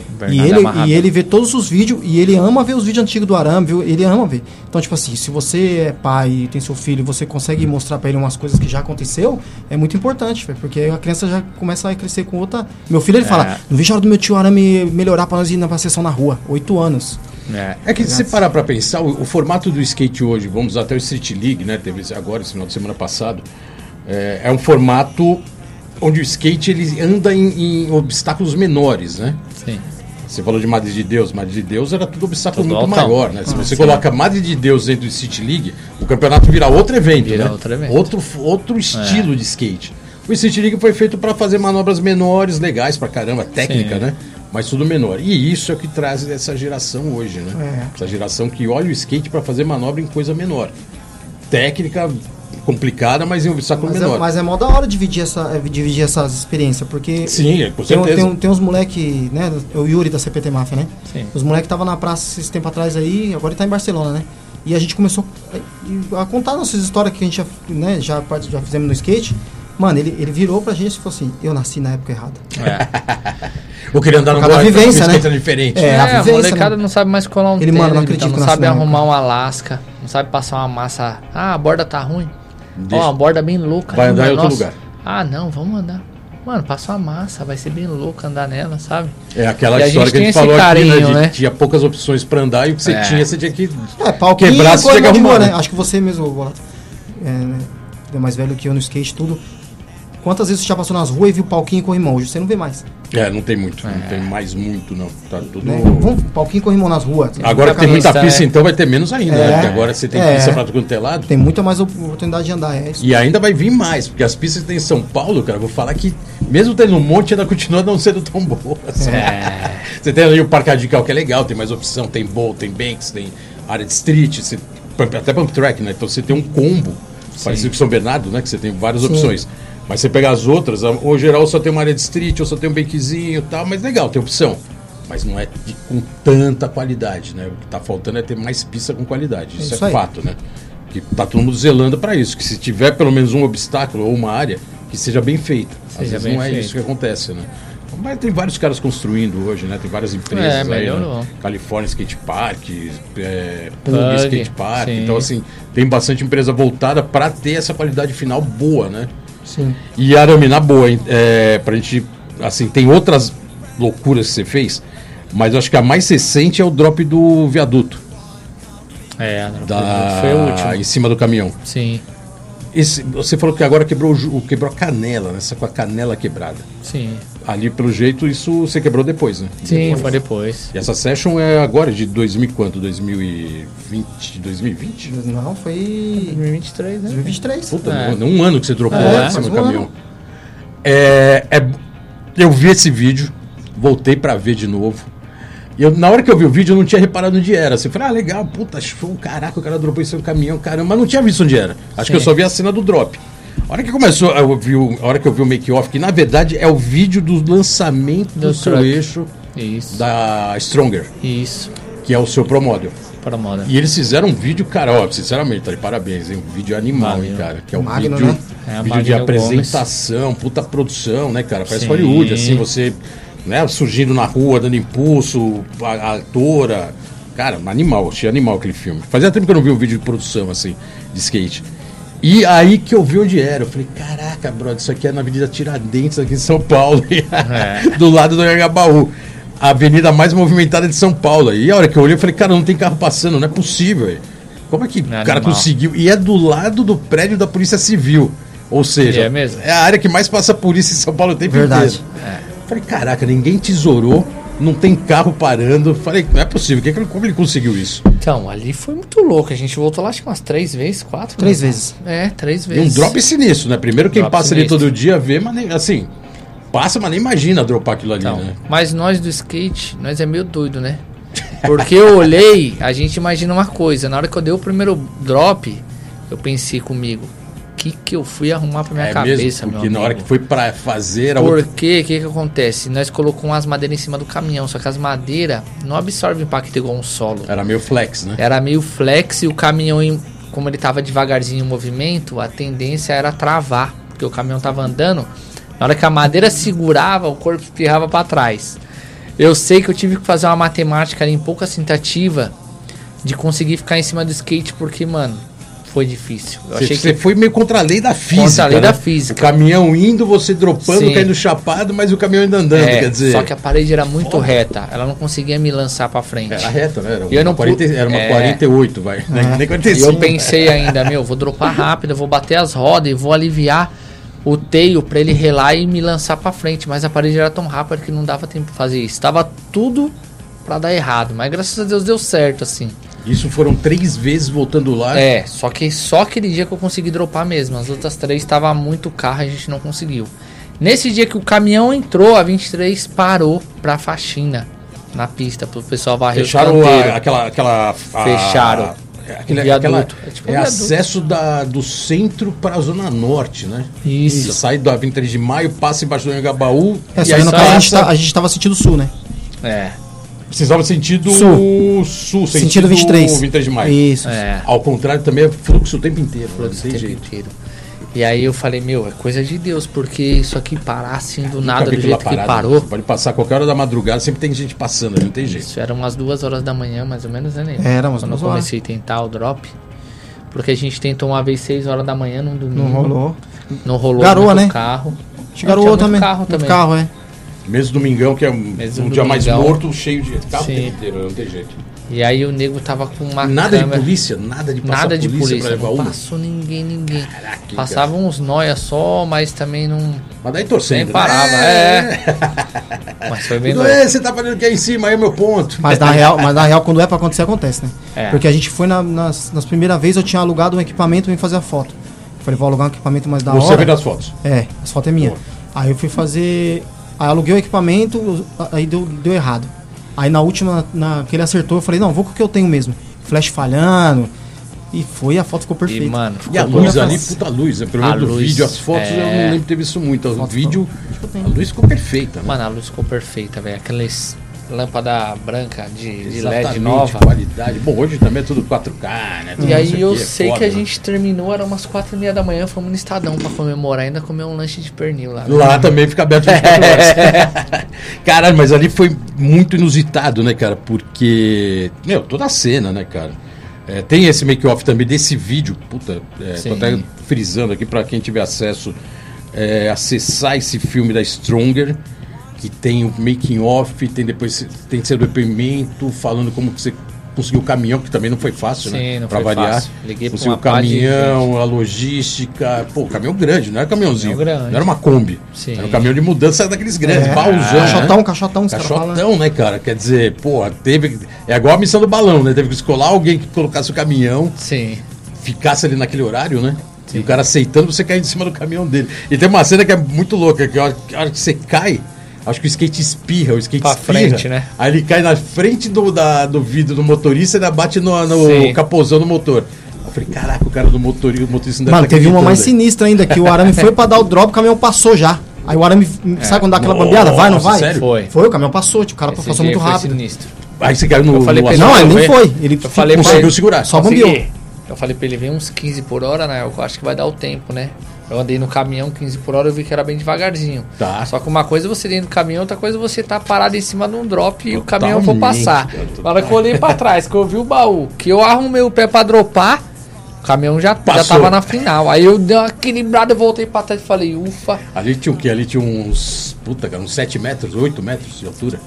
E ele vê todos os vídeos, e ele ama ver os vídeos antigos do Arame, viu? Ele ama ver. Então, tipo assim, se você é pai e tem seu filho e você consegue mostrar pra ele umas coisas que já aconteceu, é muito importante, velho. Porque a criança já começa a crescer com outra... Meu filho, ele fala, não vejo a hora do meu tio Arame melhorar pra nós ir pra sessão na rua. 8 anos. É que se você parar pra pensar, o formato do skate hoje, vamos até o Street League, né? Teve agora, esse final de semana passado, é um formato onde o skate ele anda em obstáculos menores, né? Sim. Você falou de Madre de Deus era tudo obstáculo muito maior, né? Se você coloca Madre de Deus dentro do Street League, o campeonato vira outro evento, né? Outro estilo de skate. O Street League foi feito para fazer manobras menores, legais pra caramba, técnica, né? Mas tudo menor. E isso é o que traz essa geração hoje, né? Essa geração que olha o skate para fazer manobra em coisa menor. Técnica complicada, mas em um obstáculo menor. Mas é mó da hora dividir essas experiências, porque... Sim, com certeza. Tem uns moleque, né? O Yuri da CPT Mafia, né? Sim. Os moleques estavam na praça esse tempo atrás aí, agora ele tá em Barcelona, né? E a gente começou a contar nossas histórias que a gente já fizemos no skate. Mano, ele virou pra gente e falou assim, eu nasci na época errada. Eu queria andar no board, vivência, né? Diferente. A molecada não sabe mais colar um tênis, mano, não acredito, não sabe arrumar um Alasca, não sabe passar uma massa. A borda tá ruim. Uma borda bem louca. Vai andar em outro lugar. Não, vamos andar. Mano, passa uma massa, vai ser bem louco andar nela, sabe? É aquela história que a gente falou carinho, aqui, né? Tinha poucas opções pra andar e o que você tinha, você tinha que quebrar, você tinha que arrumar, né? Acho que você mesmo, Bolato, é mais velho que eu no skate, tudo. Quantas vezes você já passou nas ruas e viu palquinho com irmão? Hoje você não vê mais. Não tem muito. Não tem mais muito, não. Tá tudo... Palquinho com irmão nas ruas. Agora que tem muita pista, então vai ter menos ainda, né? Porque agora você tem pista pra tudo telado. Tem muita mais oportunidade de andar, E ainda vai vir mais, porque as pistas que tem em São Paulo, cara, vou falar que mesmo tendo um monte, ainda continua não sendo tão boas. Você tem ali o Parque Radical, que é legal, tem mais opção, tem bowl, tem banks, tem área de street, até pump track, né? Então você tem um combo, parecido com São Bernardo, né? Que você tem várias opções. Mas você pegar as outras, ou geral só tem uma área de street, ou só tem um bankzinho e tal, mas legal, tem opção. Mas não é com tanta qualidade, né? O que tá faltando é ter mais pista com qualidade. Isso é fato, né? Que tá todo mundo zelando para isso. Que se tiver pelo menos um obstáculo ou uma área, que seja bem feita. Às vezes não é isso que acontece, né? Mas tem vários caras construindo hoje, né? Tem várias empresas aí, né? California Skate Park, Pug Skate Park. Sim. Então, assim, tem bastante empresa voltada para ter essa qualidade final boa, né? Sim. E Arame, na boa, hein? Pra gente, assim, tem outras loucuras que você fez, mas eu acho que a mais recente é o drop do viaduto. Foi o último. Em cima do caminhão. Sim. Você falou que agora quebrou a canela, né? Você com a canela quebrada. Sim. Ali, pelo jeito, isso você quebrou depois, né? Sim, foi depois. E essa session é agora de 2000 quanto? 2020? Não, foi... 2023, né? 2023. Puta, um ano que você dropou em cima do caminhão. Eu vi esse vídeo, voltei pra ver de novo. E na hora que eu vi o vídeo, eu não tinha reparado onde era. Você falou, legal, puta, show, caraca, o cara dropou isso no caminhão, caramba. Mas não tinha visto onde era. Acho que eu só vi a cena do drop. A hora que começou, a hora que eu vi o make-off, que na verdade é o vídeo do lançamento do seu eixo da Stronger. Isso. Que é o seu Pro Model. E eles fizeram um vídeo, cara, sinceramente, tá de parabéns, hein? Um vídeo animal, hein, cara? Que é um Magno, vídeo, né? Vídeo de apresentação, Gomes. Puta produção, né, cara? Parece Hollywood, assim, você... Né, surgindo na rua, dando impulso, a atora. Cara, animal, achei animal aquele filme. Fazia tempo que eu não vi um vídeo de produção, assim, de skate. E aí que eu vi onde era. Eu falei, caraca, brother, isso aqui é na Avenida Tiradentes, aqui em São Paulo. Do lado do Anhangabaú. A avenida mais movimentada de São Paulo. E a hora que eu olhei, eu falei, cara, não tem carro passando, não é possível, véio. Como é que o cara conseguiu? E é do lado do prédio da Polícia Civil. Ou seja, é a área que mais passa polícia em São Paulo o tempo inteiro. Falei, caraca, ninguém tesourou, não tem carro parando. Falei, não é possível, como ele conseguiu isso? Então, ali foi muito louco. A gente voltou lá acho que umas 3 vezes, 4. 3 vezes. 3 vezes. E um drop sinistro, né? Primeiro quem passa ali todo dia vê, mas nem, assim, passa, mas nem imagina dropar aquilo ali, né? Mas nós do skate, nós é meio doido, né? Porque eu olhei, a gente imagina uma coisa. Na hora que eu dei o primeiro drop, eu pensei comigo, que eu fui arrumar pra minha cabeça, mesmo, porque meu amigo. Na hora que foi pra fazer... Porque, o que acontece? Nós colocamos umas madeiras em cima do caminhão, só que as madeiras não absorvem impacto igual um solo. Era meio flex, né? Era meio flex e o caminhão, como ele tava devagarzinho em movimento, a tendência era travar, porque o caminhão tava andando, na hora que a madeira segurava, o corpo espirrava pra trás. Eu sei que eu tive que fazer uma matemática ali em poucas tentativas de conseguir ficar em cima do skate, porque, mano... Foi difícil. Você foi meio contra a lei da física. Contra a lei da física. O caminhão indo, você dropando, caindo chapado, mas o caminhão ainda andando, quer dizer. Só que a parede era muito reta. Ela não conseguia me lançar pra frente. Era reta, né? Era uma 48, vai. Nem 45. E eu pensei ainda, vou dropar rápido, vou bater as rodas e vou aliviar o teio pra ele relar e me lançar pra frente. Mas a parede era tão rápida que não dava tempo pra fazer isso. Tava tudo pra dar errado. Mas graças a Deus deu certo, assim. Isso foram 3 vezes voltando lá. Só que só aquele dia que eu consegui dropar mesmo. As outras 3 tava muito carro e a gente não conseguiu. Nesse dia que o caminhão entrou, a 23 parou pra faxina na pista, pro pessoal varrer. Fecharam aquela fecharam. Aquele viaduto. Acesso do centro para a zona norte, né? Isso. Sai da 23 de maio, passa embaixo do Anhangabaú. E aí no caso a gente tava sentido sul, né? Vocês estavam sentido sul, sentido 23 de maio. Isso. Ao contrário, também é fluxo o tempo inteiro. Fluxo o tempo inteiro. E aí eu falei, é coisa de Deus, porque isso aqui parar assim do nada, do jeito que parou. Pode passar qualquer hora da madrugada, sempre tem gente passando, não tem jeito. Isso, eram umas 2 horas da manhã, mais ou menos, né? Era umas 2 horas. Quando eu comecei a tentar o drop. Porque a gente tentou uma vez 6 horas da manhã, num domingo. Não rolou. Garoa, né? Carro. Garoa também. Muito carro, Mesmo domingão, que é um dia mais morto, cheio de carro o tempo inteiro, não tem jeito. E aí o nego tava com uma nada câmera. De polícia? Nada de passar nada de polícia pra levar não passou ninguém. Caraca, passava uns nóia só, mas também não... Mas daí torcendo, nem parava, Mas foi bem louco. Você tá falando que é em cima, aí é o meu ponto. Mas na real, quando é pra acontecer, acontece, né? Porque a gente foi nas primeiras vezes, eu tinha alugado um equipamento e fazer a foto. Eu falei, vou alugar um equipamento mais da hora. Você vê as fotos? As fotos é minha. Aí eu fui fazer... Aí aluguei o equipamento, aí deu errado. Aí na última, que ele acertou, eu falei, não, vou com o que eu tenho mesmo. Flash falhando. E a foto ficou perfeita. E a luz ali, puta luz, né? Pelo menos do vídeo, as fotos eu não lembro de ter visto muito. O vídeo, a luz ficou perfeita, né? Mano, a luz ficou perfeita, velho. lâmpada branca de LED nova. Qualidade. Bom, hoje também é tudo 4K, né? E aí eu sei que a gente terminou, era umas 4h30 da manhã, fomos no Estadão pra comemorar, ainda comer um lanche de pernil lá. Lá também fica aberto 24 horas. Caralho, mas ali foi muito inusitado, né, cara? Porque, toda a cena, né, cara? Tem esse make-off também desse vídeo. Puta, tô até frisando aqui pra quem tiver acesso, acessar esse filme da Stronger, que tem o making-off, tem seu depoimento falando como que você conseguiu o caminhão, que também não foi fácil, né? Não pra foi variar. Fácil. Liguei conseguiu o caminhão, a logística. Pô, caminhão grande, não era caminhãozinho. Não era uma Kombi. Sim. Era um caminhão de mudança daqueles grandes, baúzão. Caixotão, né, cara? Quer dizer, pô, é igual a missão do balão, né? Teve que escolar alguém que colocasse o caminhão. Sim. Ficasse ali naquele horário, né? Sim. E o cara aceitando você cair em cima do caminhão dele. E tem uma cena que é muito louca, que a hora que você cai, acho que o skate espirra, frente, né? Aí ele cai na frente do vidro do motorista e ainda bate no capozão do motor. Eu falei, caraca, o cara do motorista não deve. Mano, teve uma mais sinistra ainda, que o arame foi pra dar o drop, o caminhão passou já. Aí o arame, sabe quando dá aquela bambeada? Vai, não vai? Sério? Foi, o caminhão passou, o cara passou muito rápido. Sinistro. Aí você caiu no... Eu falei, não, ele nem foi. Ele conseguiu segurar. Só bombeou. Eu falei pra ele, vem uns 15 por hora, né? Eu acho que vai dar o tempo, né? Eu andei no caminhão 15 por hora, eu vi que era bem devagarzinho. Tá. Só que uma coisa é você dentro do caminhão, outra coisa é você tá parado em cima de um drop e o caminhão for passar. Na hora que eu olhei pra trás, que eu vi o baú, que eu arrumei o pé pra dropar, o caminhão já tava na final. Aí eu dei uma equilibrada, eu voltei pra trás e falei, ufa. Ali tinha o quê? Ali tinha uns 7 metros, 8 metros de altura.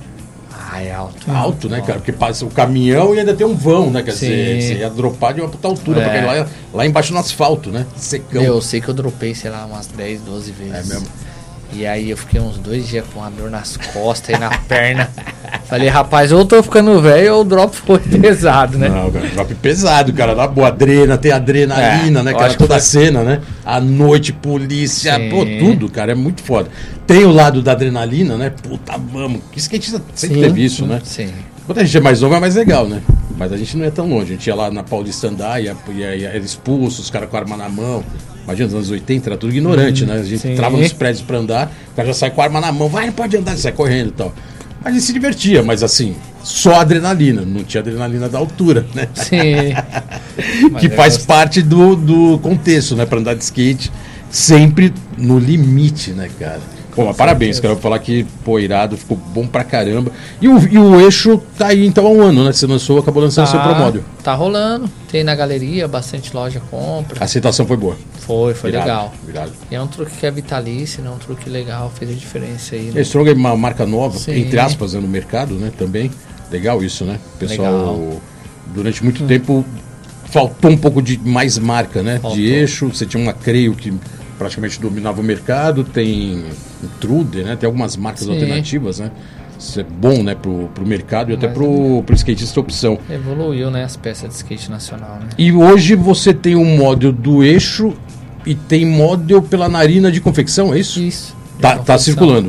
É alto. Alto, né, cara? Porque passa o caminhão e ainda tem um vão, né? Quer dizer, você ia dropar de uma puta altura, porque lá embaixo no asfalto, né? Secão. Eu sei que eu dropei, sei lá, umas 10, 12 vezes. É mesmo? E aí eu fiquei uns 2 dias com uma dor nas costas e na perna. Falei, rapaz, ou eu tô ficando velho ou o drop foi pesado, né? Não, cara, drop pesado, cara. Na boa, tem adrenalina, né, cara? Toda a cena, né? À noite, polícia, tudo, cara. É muito foda. Tem o lado da adrenalina, né? Puta, vamos. Que skatista sempre teve isso, né? Sim. Quando a gente é mais novo é mais legal, né? Mas a gente não é tão longe. A gente ia lá na Paulista andar e era expulso, os caras com a arma na mão. Imagina, nos anos 80 era tudo ignorante, né? A gente entrava nos prédios pra andar, o cara já sai com a arma na mão, não pode andar, sai correndo e tal. Mas a gente se divertia, mas assim, só adrenalina, não tinha adrenalina da altura, né? Sim. Que faz parte do contexto, né? Pra andar de skate, sempre no limite, né, cara? Pô, mas parabéns, cara. Eu vou falar que, pô, irado, ficou bom pra caramba. E o eixo tá aí então há um ano, né? Você acabou lançando seu promódio. Tá rolando, tem na galeria, bastante loja compra. A aceitação foi boa. Foi irado, legal. Irado. E é um truque que é vitalício, né? Um truque legal, fez a diferença aí. Né? Strong é uma marca nova, Sim. entre aspas, né, no mercado, né? Também. Legal isso, né? O pessoal, durante muito tempo, faltou um pouco de mais marca, né? Faltou. De eixo. Você tinha uma Creio que praticamente dominava o mercado, tem o Truder, né? Tem algumas marcas alternativas, né? Isso é bom, né, pro mercado e até pro skatista opção. Evoluiu, né, as peças de skate nacional, né? E hoje você tem um model do eixo e tem model pela narina de confecção, é isso? Isso. Tá circulando,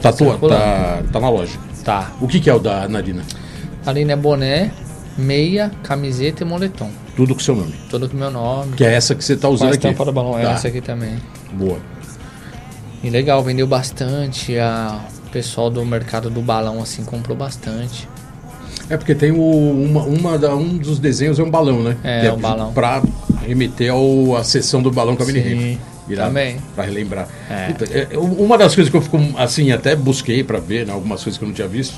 tá na loja. Tá. O que é o da narina? A narina é boné, meia, camiseta e moletom. Tudo com seu nome. Tudo com meu nome. Que é essa que você tá usando aqui. Tampa do balão, essa aqui também. Boa. E legal, vendeu bastante. O pessoal do mercado do balão, assim, comprou bastante. É porque tem um dos desenhos é um balão, né? É um balão. Pra remeter à sessão do balão com a mini riff. Também. Pra relembrar. Uma das coisas que eu fico, assim, até busquei pra ver, né, algumas coisas que eu não tinha visto,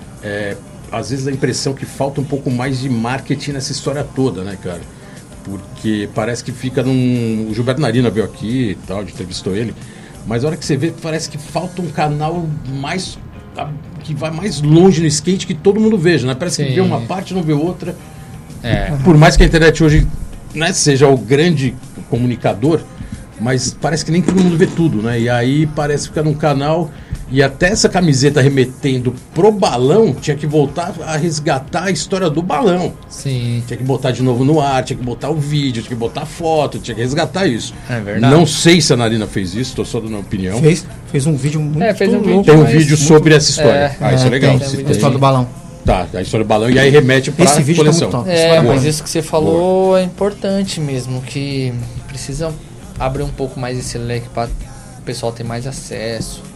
às vezes a impressão que falta um pouco mais de marketing nessa história toda, né, cara? Porque parece que fica O Gilberto Narina veio aqui e tal, entrevistou ele, mas a hora que você vê, parece que falta um canal mais... que vai mais longe no skate que todo mundo veja, né? Parece que vê uma parte e não vê outra. Por mais que a internet hoje, né, seja o grande comunicador, mas parece que nem todo mundo vê tudo, né? E aí parece ficar num canal e até essa camiseta remetendo pro balão tinha que voltar a resgatar a história do balão. Sim. Tinha que botar de novo no ar, tinha que botar o vídeo, tinha que botar a foto, tinha que resgatar isso. É verdade. Não sei se a Narina fez isso, tô só dando uma opinião. Fez um vídeo muito fez um vídeo. Tem um vídeo sobre essa história. Isso é legal. Tem a história do balão. Tá, a história do balão e aí remete pra esse vídeo coleção. Tá muito top. Mas isso que você falou é importante mesmo, que precisa abrir um pouco mais esse leque para o pessoal ter mais acesso.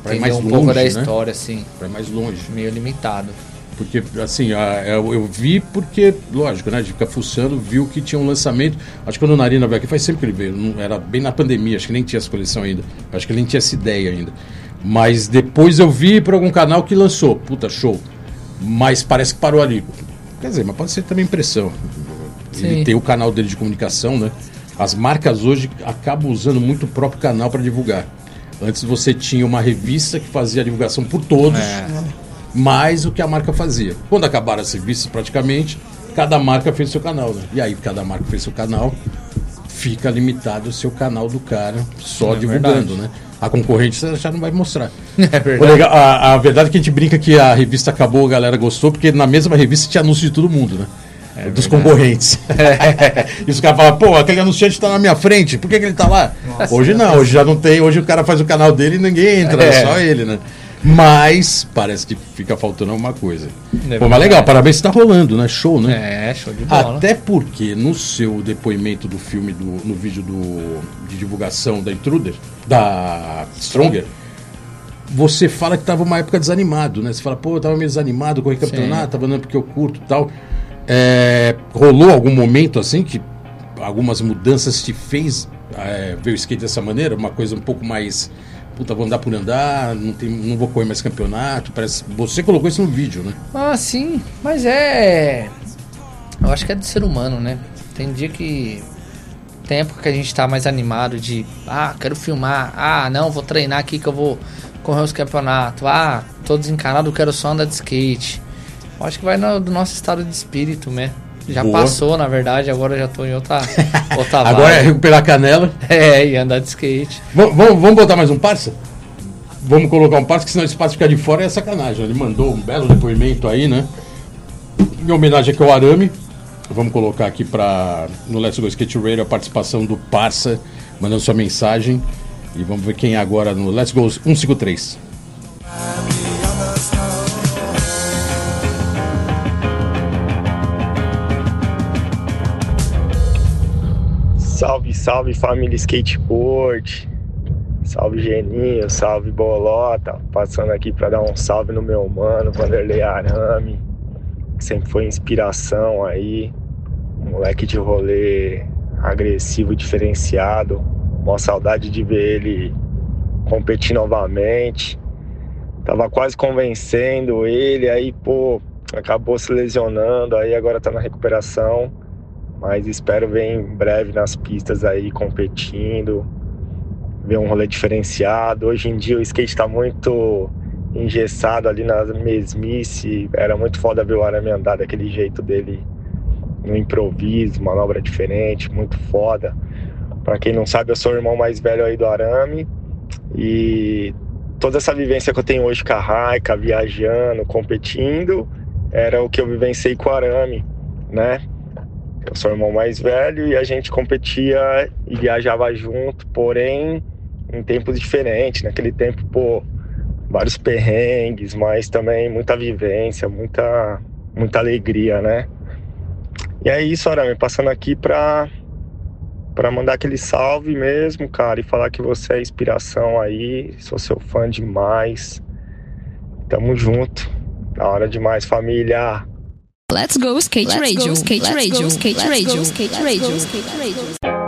pra entender um pouco da história, assim. Pra ir mais longe. Meio limitado. Porque, assim, eu vi porque, lógico, né? A gente fica fuçando, viu que tinha um lançamento. Acho que quando o Narina veio aqui, faz sempre que ele veio. Não, era bem na pandemia, acho que nem tinha essa coleção ainda. Acho que ele nem tinha essa ideia ainda. Mas depois eu vi por algum canal que lançou. Puta, show. Mas parece que parou ali. Quer dizer, mas pode ser também impressão. Sim. Ele tem o canal dele de comunicação, né? As marcas hoje acabam usando muito o próprio canal para divulgar. Antes você tinha uma revista que fazia a divulgação por todos. Mais o que a marca fazia. Quando acabaram as revistas, praticamente, cada marca fez seu canal, né? E aí, cada marca fez seu canal, fica limitado o seu canal do cara só divulgando, né? A concorrente você já não vai mostrar. É verdade. A verdade é que a gente brinca que a revista acabou, a galera gostou, porque na mesma revista tinha anúncio de todo mundo, né? Dos concorrentes. E os caras falam, pô, aquele anunciante tá na minha frente, por que ele tá lá? Nossa, hoje não, hoje já não tem, hoje o cara faz o canal dele e ninguém entra, é só ele, né? Mas parece que fica faltando alguma coisa. Pô, mas legal, parabéns, está rolando, né? Show, né? É, show de bola. Até porque no seu depoimento do filme, no vídeo de divulgação da Intruder, da Stronger, você fala que tava uma época desanimado, né? Você fala, pô, eu tava meio desanimado com o campeonato, tava andando porque eu curto e tal. Rolou algum momento assim que algumas mudanças te fez ver o skate dessa maneira? Uma coisa um pouco mais... Puta, vou andar por andar, não vou correr mais campeonato. Parece, você colocou isso no vídeo, né? Ah, sim, mas eu acho que é do ser humano, né? Tem dia que... Tem época que a gente tá mais animado de... quero filmar. Não, vou treinar aqui que eu vou correr os campeonatos. Tô desencanado, quero só andar de skate. Eu acho que vai do nosso estado de espírito, né? Já Boa. Passou, na verdade, agora eu já tô em outra Agora é recuperar a canela. E andar de skate. Vamos botar mais um parça? Vamos colocar um parça, que senão esse parça ficar de fora é sacanagem. Ele mandou um belo depoimento aí, né? Em homenagem aqui ao Arame. Vamos colocar aqui no Let's Go Skate Radio a participação do parça, mandando sua mensagem. E vamos ver quem é agora no Let's Go 153. Salve, salve família skateboard, salve Geninho, salve Bolota, passando aqui para dar um salve no meu mano, Vanderlei Arame, que sempre foi inspiração aí, moleque de rolê agressivo, diferenciado, uma saudade de ver ele competir novamente, tava quase convencendo ele, aí acabou se lesionando, aí agora tá na recuperação. Mas espero ver em breve nas pistas aí competindo, ver um rolê diferenciado. Hoje em dia o skate tá muito engessado ali na mesmice. Era muito foda ver o Arame andar daquele jeito dele no improviso, manobra diferente, muito foda. Pra quem não sabe, eu sou o irmão mais velho aí do Arame. E toda essa vivência que eu tenho hoje com a Raika, viajando, competindo, era o que eu vivenciei com o Arame, né? Eu sou o irmão mais velho e a gente competia e viajava junto, porém em tempos diferentes. Naquele tempo, vários perrengues, mas também muita vivência, muita alegria, né? E é isso, Arame, passando aqui pra mandar aquele salve mesmo, cara, e falar que você é inspiração aí, sou seu fã demais. Tamo junto, da hora demais, família! Let's Go Skate Radio, Skate Radio, Skate Radio, Skate Radio, Skate Radio.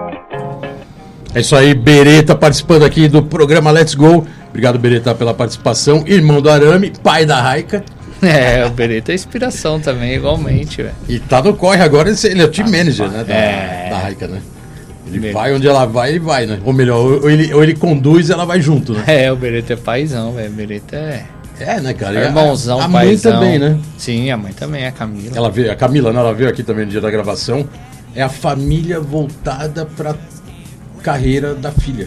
É isso aí, Beretta participando aqui do programa Let's Go. Obrigado, Beretta, pela participação. Irmão do Arame, pai da Raika. O Beretta é inspiração também, igualmente, velho. E tá no corre agora, ele é o team manager, né? Da Raika, né? Ele vai onde ela vai, ele vai, né? Ou melhor, ou ele conduz e ela vai junto, né? O Beretta é paizão, velho. O Beretta né, cara? Irmãozão, a paizão. Mãe também, né? Sim, a mãe também, a Camila. A Camila, né? Ela veio aqui também no dia da gravação. É a família voltada pra carreira da filha.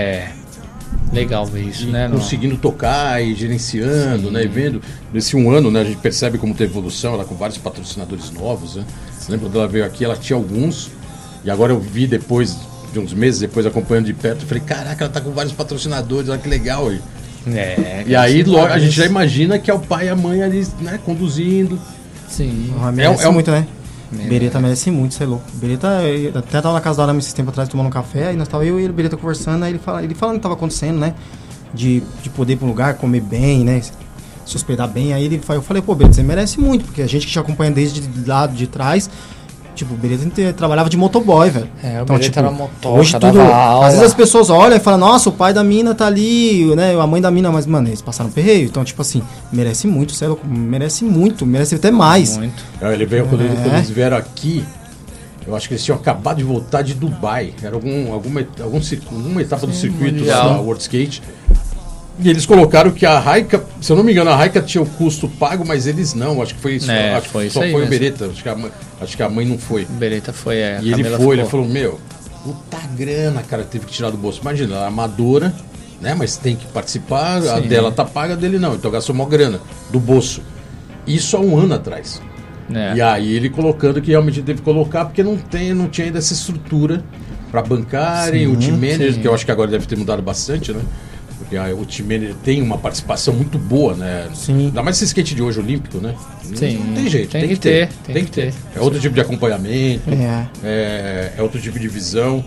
Legal ver isso, né? Conseguindo tocar e gerenciando, né? E vendo. Nesse um ano, né? A gente percebe como tem evolução. Ela com vários patrocinadores novos, né? Você lembra quando ela veio aqui? Ela tinha alguns. E agora eu vi depois, de uns meses depois, acompanhando de perto. Eu falei, caraca, ela tá com vários patrocinadores. Olha que legal aí. E aí logo, a gente já imagina que é o pai e a mãe ali, né, conduzindo. Sim. Merece muito, né? Beretta merece muito, você é louco. Beretta, até tava na casa da Arame esse tempo atrás tomando um café, aí nós tava eu e o Beretta conversando, aí ele falando o que tava acontecendo, né? de poder ir pra um lugar, comer bem, né? Se hospedar bem. Aí eu falei, pô, Beretta, você merece muito, porque a gente que te acompanha desde lado de trás, tipo, o Beretta trabalhava de motoboy, velho. O então, Beretta era motoca, hoje tudo, às vezes as pessoas olham e falam, nossa, o pai da mina tá ali, né? A mãe da mina, mas, mano, eles passaram perreio. Então, tipo assim, merece muito, você é louco, merece até mais. Muito. Ele veio, quando eles vieram aqui, eu acho que eles tinham acabado de voltar de Dubai. Era alguma etapa do circuito lá da World Skate. E eles colocaram que a Raika, se eu não me engano, a Raika tinha o custo pago, mas eles não. Acho que foi isso. Acho que só foi o Beretta. Acho que a mãe não foi. O Beretta foi, E ele foi, ele falou, puta grana, cara, teve que tirar do bolso. Imagina, a amadora, né? Mas tem que participar, a dela tá paga, a dele não. Então gastou uma grana do bolso. Isso há um ano atrás. E aí ele colocando que realmente teve que colocar, porque não tinha ainda essa estrutura para bancarem, o team manager, que eu acho que agora deve ter mudado bastante, né? Porque o time manager tem uma participação muito boa, né? Sim. Ainda mais esse skate de hoje olímpico, né? Sim. Não tem jeito, tem que ter. Tem que ter. É outro tipo de acompanhamento, é outro tipo de visão.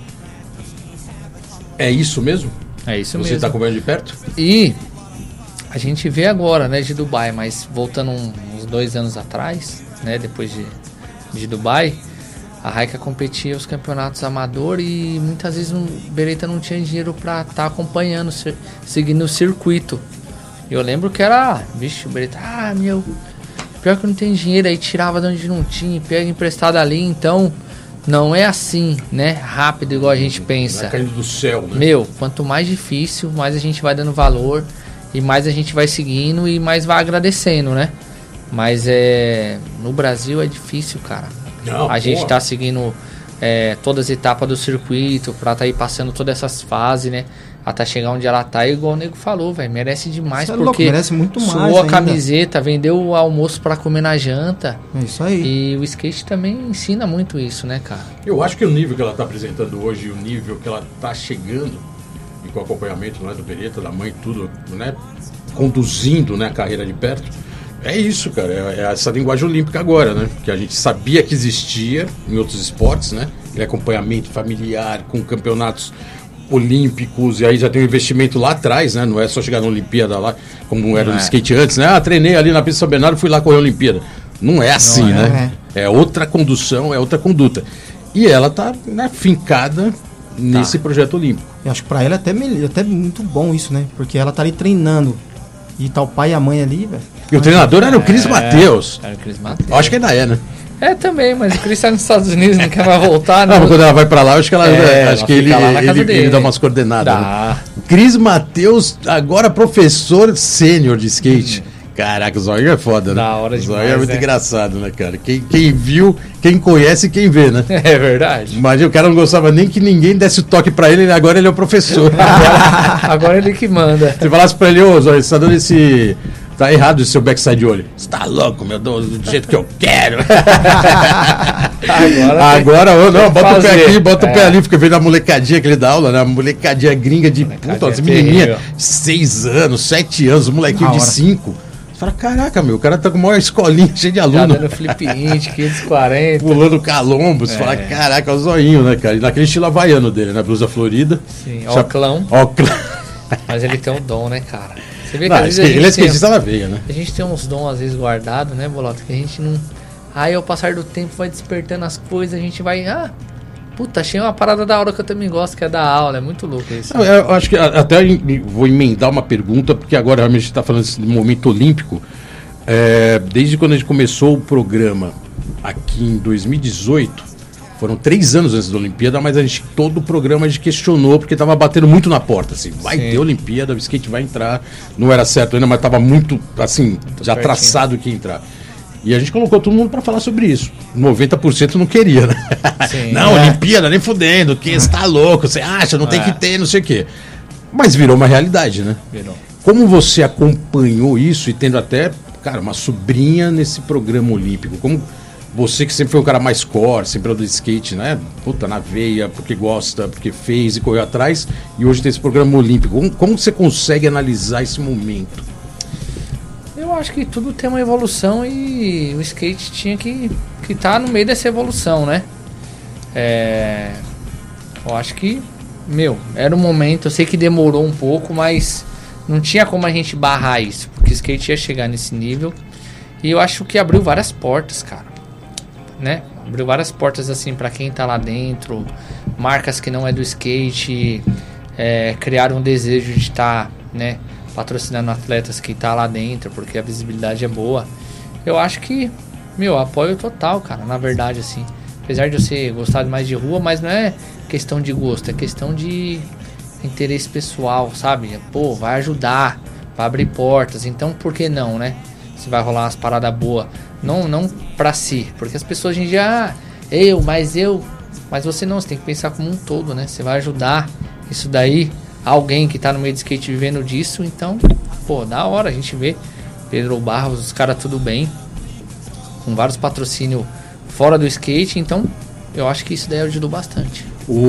É isso mesmo? É isso mesmo. Você está acompanhando de perto? E a gente vê agora, né, de Dubai, mas voltando uns 2 anos atrás, né, depois de Dubai, a Raika competia os campeonatos amador e muitas vezes o Beretta não tinha dinheiro pra estar acompanhando, seguindo o circuito. Eu lembro que era, o Beretta, pior que não tem dinheiro, aí tirava de onde não tinha, pega emprestado ali, então não é assim, né, rápido igual a gente pensa. Não é caindo do céu, né? Quanto mais difícil, mais a gente vai dando valor e mais a gente vai seguindo e mais vai agradecendo, né? Mas no Brasil é difícil, cara. Não, a gente tá seguindo todas as etapas do circuito pra tá aí passando todas essas fases, né? Até chegar onde ela tá, igual o nego falou, velho. Merece demais, isso porque merece muito mais suou a ainda. camiseta, vendeu o almoço pra comer na janta. É isso aí. E o skate também ensina muito isso, né, cara? Eu acho que o nível que ela tá apresentando hoje, o nível que ela tá chegando, e com o acompanhamento, né, do Beretta, da mãe, tudo, né? Conduzindo, né, a carreira de perto. É isso, cara, é essa linguagem olímpica agora, né? Que a gente sabia que existia em outros esportes, né? Aquele acompanhamento familiar com campeonatos olímpicos, e aí já tem um investimento lá atrás, né? Não é só chegar na Olimpíada lá, como era no skate antes, né? Treinei ali na pista São Bernardo, fui lá correr a Olimpíada. Não é assim, né? É outra condução, é outra conduta. E ela tá, né, fincada nesse projeto olímpico. Eu acho que pra ela é até muito bom isso, né? Porque ela tá ali treinando. E tá o pai e a mãe ali, velho. E o treinador era o Cris Mateus. Era o Cris Mateus. Acho que ainda é, né? Também, mas o Cris tá nos Estados Unidos, não quer mais voltar, né? Não, quando ela vai pra lá, eu acho que acho que ele dá umas coordenadas. Dá. Né? Cris Mateus, agora professor sênior de skate. Caraca, o Zóio é foda, né? Da hora demais, o Zóio é muito né? engraçado, né, cara? Quem viu, quem conhece, quem vê, né? É verdade. Imagina, o cara não gostava nem que ninguém desse o toque pra ele, agora ele é o professor. Agora ele que manda. Se falasse pra ele, Zóio, você tá dando esse... Tá errado esse seu backside olho. Você tá louco, meu Deus, do jeito que eu quero. Agora não, bota o pé aqui, bota o pé ali, porque veio da molecadinha que ele dá aula, né? Molecadinha gringa de puta, as menininhas, 6 anos, 7 anos, o molequinho de 5. Você fala, caraca, meu, o cara tá com uma escolinha cheia de aluno. Tá dando flip int, 540. Pulando calombo, você fala, caraca, o zoinho, né, cara? E naquele estilo havaiano dele, né? Blusa florida. Sim, óclão. Mas ele tem um dom, né, cara? Você vê que às vezes ele é skatista na veia, né? A gente tem uns dons às vezes guardados, né, Bolota? Que a gente não... Aí ao passar do tempo vai despertando as coisas, a gente vai... Puta, achei uma parada da hora que eu também gosto, que é da aula. É muito louco isso. Eu acho que até vou emendar uma pergunta, porque agora realmente a gente está falando desse momento olímpico. Desde quando a gente começou o programa aqui em 2018... Foram 3 anos antes da Olimpíada, mas todo o programa a gente questionou, porque estava batendo muito na porta, assim, vai ter Olimpíada, o skate vai entrar, não era certo ainda, mas estava muito, assim, já pertinho. Traçado que ia entrar. E a gente colocou todo mundo para falar sobre isso. 90% não queria, né? Não, Olimpíada, nem fudendo, que você tá louco, você acha, não tem que ter, não sei o quê. Mas virou uma realidade, né? Virou. Como você acompanhou isso e tendo até, cara, uma sobrinha nesse programa olímpico, como... Você que sempre foi um cara mais core, sempre do skate, né? Puta, na veia, porque gosta, porque fez e correu atrás. E hoje tem esse programa olímpico. Como você consegue analisar esse momento? Eu acho que tudo tem uma evolução e o skate tinha que estar no meio dessa evolução, né? Eu acho que, era um momento, eu sei que demorou um pouco, mas não tinha como a gente barrar isso, porque o skate ia chegar nesse nível. E eu acho que abriu várias portas, cara, né? Abriu várias portas, assim, pra quem tá lá dentro. Marcas que não é do skate criaram um desejo de estar, né, patrocinando atletas que tá lá dentro, porque a visibilidade é boa. Eu acho que, apoio total, cara, na verdade, assim. Apesar de você gostar mais de rua, mas não é questão de gosto, é questão de interesse pessoal, sabe? Pô, vai ajudar, vai abrir portas, então por que não, né? Se vai rolar umas paradas boas, não pra si, porque as pessoas hoje em dia, mas você não, você tem que pensar como um todo, né? Você vai ajudar isso daí, alguém que tá no meio de skate vivendo disso, então, pô, da hora a gente vê Pedro Barros, os caras tudo bem, com vários patrocínios fora do skate, então eu acho que isso daí ajudou bastante.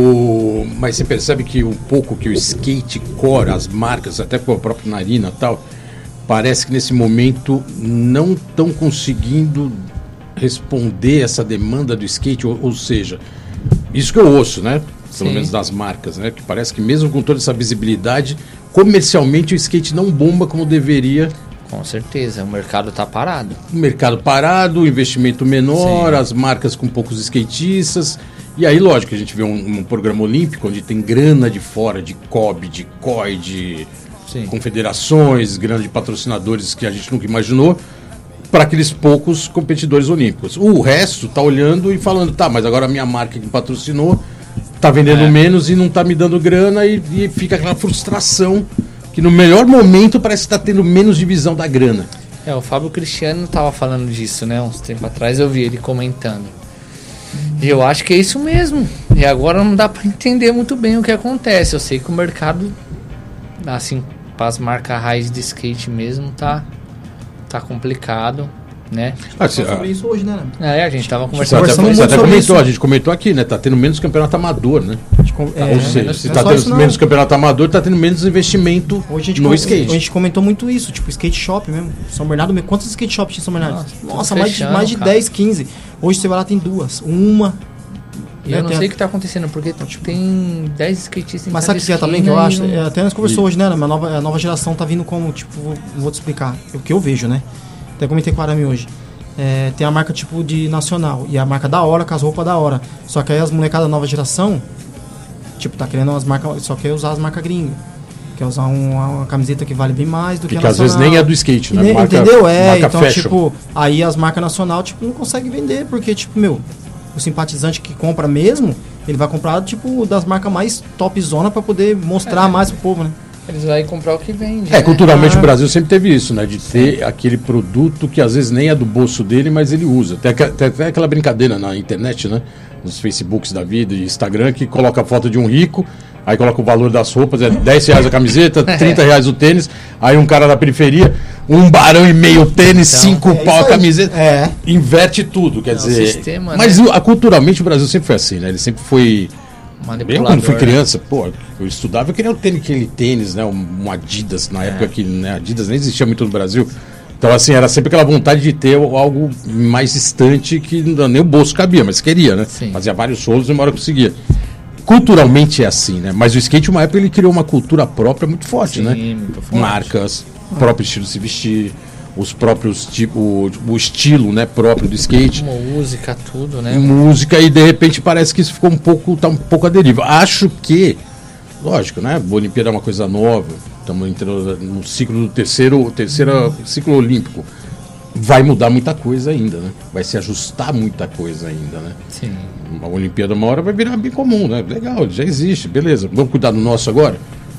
Mas você percebe que um pouco que o skate core, as marcas, até com a própria Narina e tal, parece que nesse momento não estão conseguindo responder essa demanda do skate, ou seja, isso que eu ouço, né? Pelo Sim. menos das marcas, né? Que parece que mesmo com toda essa visibilidade, comercialmente o skate não bomba como deveria. Com certeza, o mercado tá parado. O mercado parado, o investimento menor, Sim. as marcas com poucos skatistas. E aí, lógico, a gente vê um programa olímpico onde tem grana de fora, de COB, de COI, de Sim. confederações, grana de patrocinadores que a gente nunca imaginou, para aqueles poucos competidores olímpicos. O resto tá olhando e falando, tá, mas agora a minha marca que patrocinou tá vendendo menos e não tá me dando grana, e fica aquela frustração que no melhor momento parece que tá tendo menos divisão da grana. O Fábio Cristiano tava falando disso, né? Uns tempos atrás eu vi ele comentando. E eu acho que é isso mesmo. E agora não dá pra entender muito bem o que acontece. Eu sei que o mercado, assim, para as marcas raiz de skate mesmo, tá complicado, né? Sobre isso hoje, né? A gente tava Você conversando até sobre comentou, isso. a gente comentou aqui, né? Tá tendo menos campeonato amador, né? Ou seja, se não é tá só tendo isso, não. menos campeonato amador, tá tendo menos investimento Hoje no skate. A gente comentou muito isso, tipo skate shop mesmo. São Bernardo, quantos skate shops tinha em São Bernardo? Nossa, fechando, mais de cara. 10, 15. Hoje você vai lá, tem duas. Uma. E eu não sei o que tá acontecendo, porque tem 10 skatistas em Mas cada sabe o que é também que eu acho? Até nós conversou hoje, né? A nova geração tá vindo como, tipo, vou te explicar. O que eu vejo, né? Até comentei com o Arame hoje. Tem a marca tipo de nacional e a marca da hora, com as roupas da hora. Só que aí as molecadas da nova geração, tipo, tá querendo umas marcas, só quer usar as marcas gringas. Quer usar uma camiseta que vale bem mais do que a às nacional. vezes nem é do skate, né? Entendeu? Marca Então, fashion. tipo, aí as marcas nacional, tipo, não conseguem vender, porque, tipo, o simpatizante que compra mesmo, ele vai comprar, tipo, das marcas mais topzona pra poder mostrar mais pro povo, né? Eles vão comprar o que vende. Né? Culturalmente o Brasil sempre teve isso, né? De ter aquele produto que às vezes nem é do bolso dele, mas ele usa. Tem até aquela brincadeira na internet, né? Nos Facebooks da vida e Instagram, que coloca a foto de um rico, aí coloca o valor das roupas, R$10 a camiseta, R$30 o tênis, aí um cara da periferia, $1,5 barão o tênis, Então, 5 pau a camiseta. É. Inverte tudo, quer dizer. Sistema, mas né? culturalmente o Brasil sempre foi assim, né? Ele sempre foi. Eu quando fui criança, pô, eu estudava, eu queria aquele tênis, né? Um Adidas, na época que, né, Adidas nem existia muito no Brasil. Então, assim, era sempre aquela vontade de ter algo mais distante que nem o bolso cabia, mas queria, né? Sim. Fazia vários solos e uma hora conseguia. Culturalmente é assim, né? Mas o skate, uma época, ele criou uma cultura própria muito forte, né? Muito forte. Marcas, próprio estilo de se vestir, os próprios o estilo, né, próprio do skate. Música, tudo, né? Música, e de repente parece que isso ficou tá um pouco à deriva. Acho que, lógico, né? A Olimpíada é uma coisa nova, estamos entrando no ciclo do terceiro ciclo olímpico. Vai mudar muita coisa ainda, né? Vai se ajustar muita coisa ainda, né? Sim. A Olimpíada uma hora vai virar bem comum, né? Legal, já existe, beleza. Vamos cuidar do nosso agora?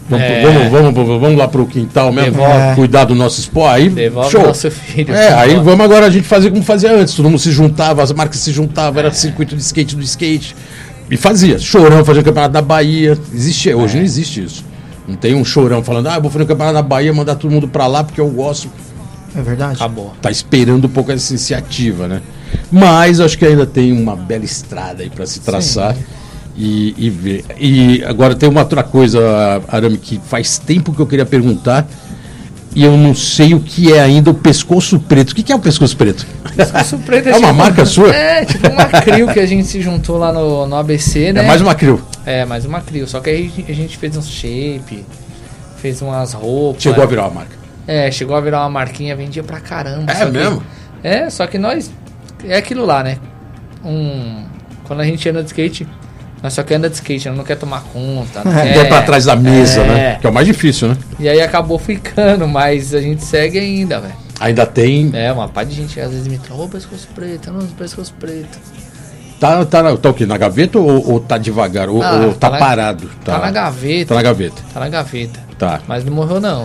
Vamos lá pro quintal mesmo, cuidar do nosso esporte. Aí, Devolve show. nosso filho. Aí vamos agora a gente fazer como fazia antes. Todo mundo se juntava, as marcas se juntavam, era circuito de skate do skate. E fazia. Chorão fazia o campeonato da Bahia. Existia, hoje não existe isso. Não tem um chorão falando, eu vou fazer o campeonato da Bahia, mandar todo mundo pra lá porque eu gosto. É verdade. Acabou. Tá esperando um pouco essa iniciativa, né? Mas acho que ainda tem uma bela estrada aí para se traçar e ver. E agora tem uma outra coisa, Arame, que faz tempo que eu queria perguntar e eu não sei o que é ainda o pescoço preto. O que é o pescoço preto? Pescoço preto É uma marca sua? É, tipo uma CRIO que a gente se juntou lá no ABC, né? É mais uma CRIO. É, mais uma CRIO. Só que aí a gente fez um shape, Fez umas roupas. Chegou a virar uma marca. Chegou a virar uma marquinha, vendia pra caramba. É mesmo? Só que nós... É aquilo lá, né? Quando a gente anda de skate, nós só quer andar de skate, não quer tomar conta. Não quer pra trás da mesa, né? Que é o mais difícil, né? E aí acabou ficando, mas a gente segue ainda, velho. Ainda tem... uma pá de gente às vezes me trava, pescoço preto, pescoço preto. Tá o quê? Na gaveta ou tá devagar? Ou tá parado? Tá na gaveta. Tá na gaveta. Tá na gaveta. Tá. Mas não morreu, não.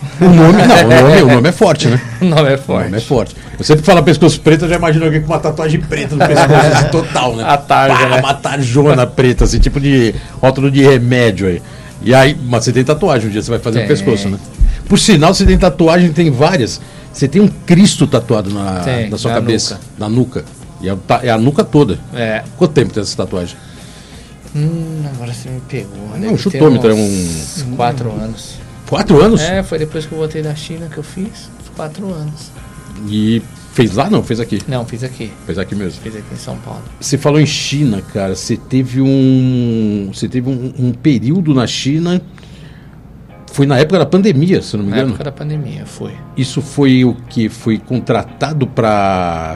O nome é forte, né? O nome é forte. Eu sempre falo pescoço preto, eu já imagino alguém com uma tatuagem preta no pescoço, assim, total, né? A tarja, né? Uma tarjona preta, assim, tipo de rótulo de remédio aí. E aí, mas você tem tatuagem, um dia você vai fazer no pescoço, né? Por sinal, você tem tatuagem, tem várias. Você tem um Cristo tatuado na sua cabeça, na nuca. E é a nuca toda. Quanto tempo tem essa tatuagem? Agora você me pegou. Não, um chutômetro, é 4 anos. 4 anos? Foi depois que eu voltei da China que eu fiz. 4 anos. E fez lá? Não, fez aqui? Não, fiz aqui. Fez aqui mesmo? Fiz aqui em São Paulo. Você falou em China, cara. Você teve um período na China. Foi na época da pandemia, se não me engano. Na época da pandemia, foi. Isso foi o que? Foi contratado pra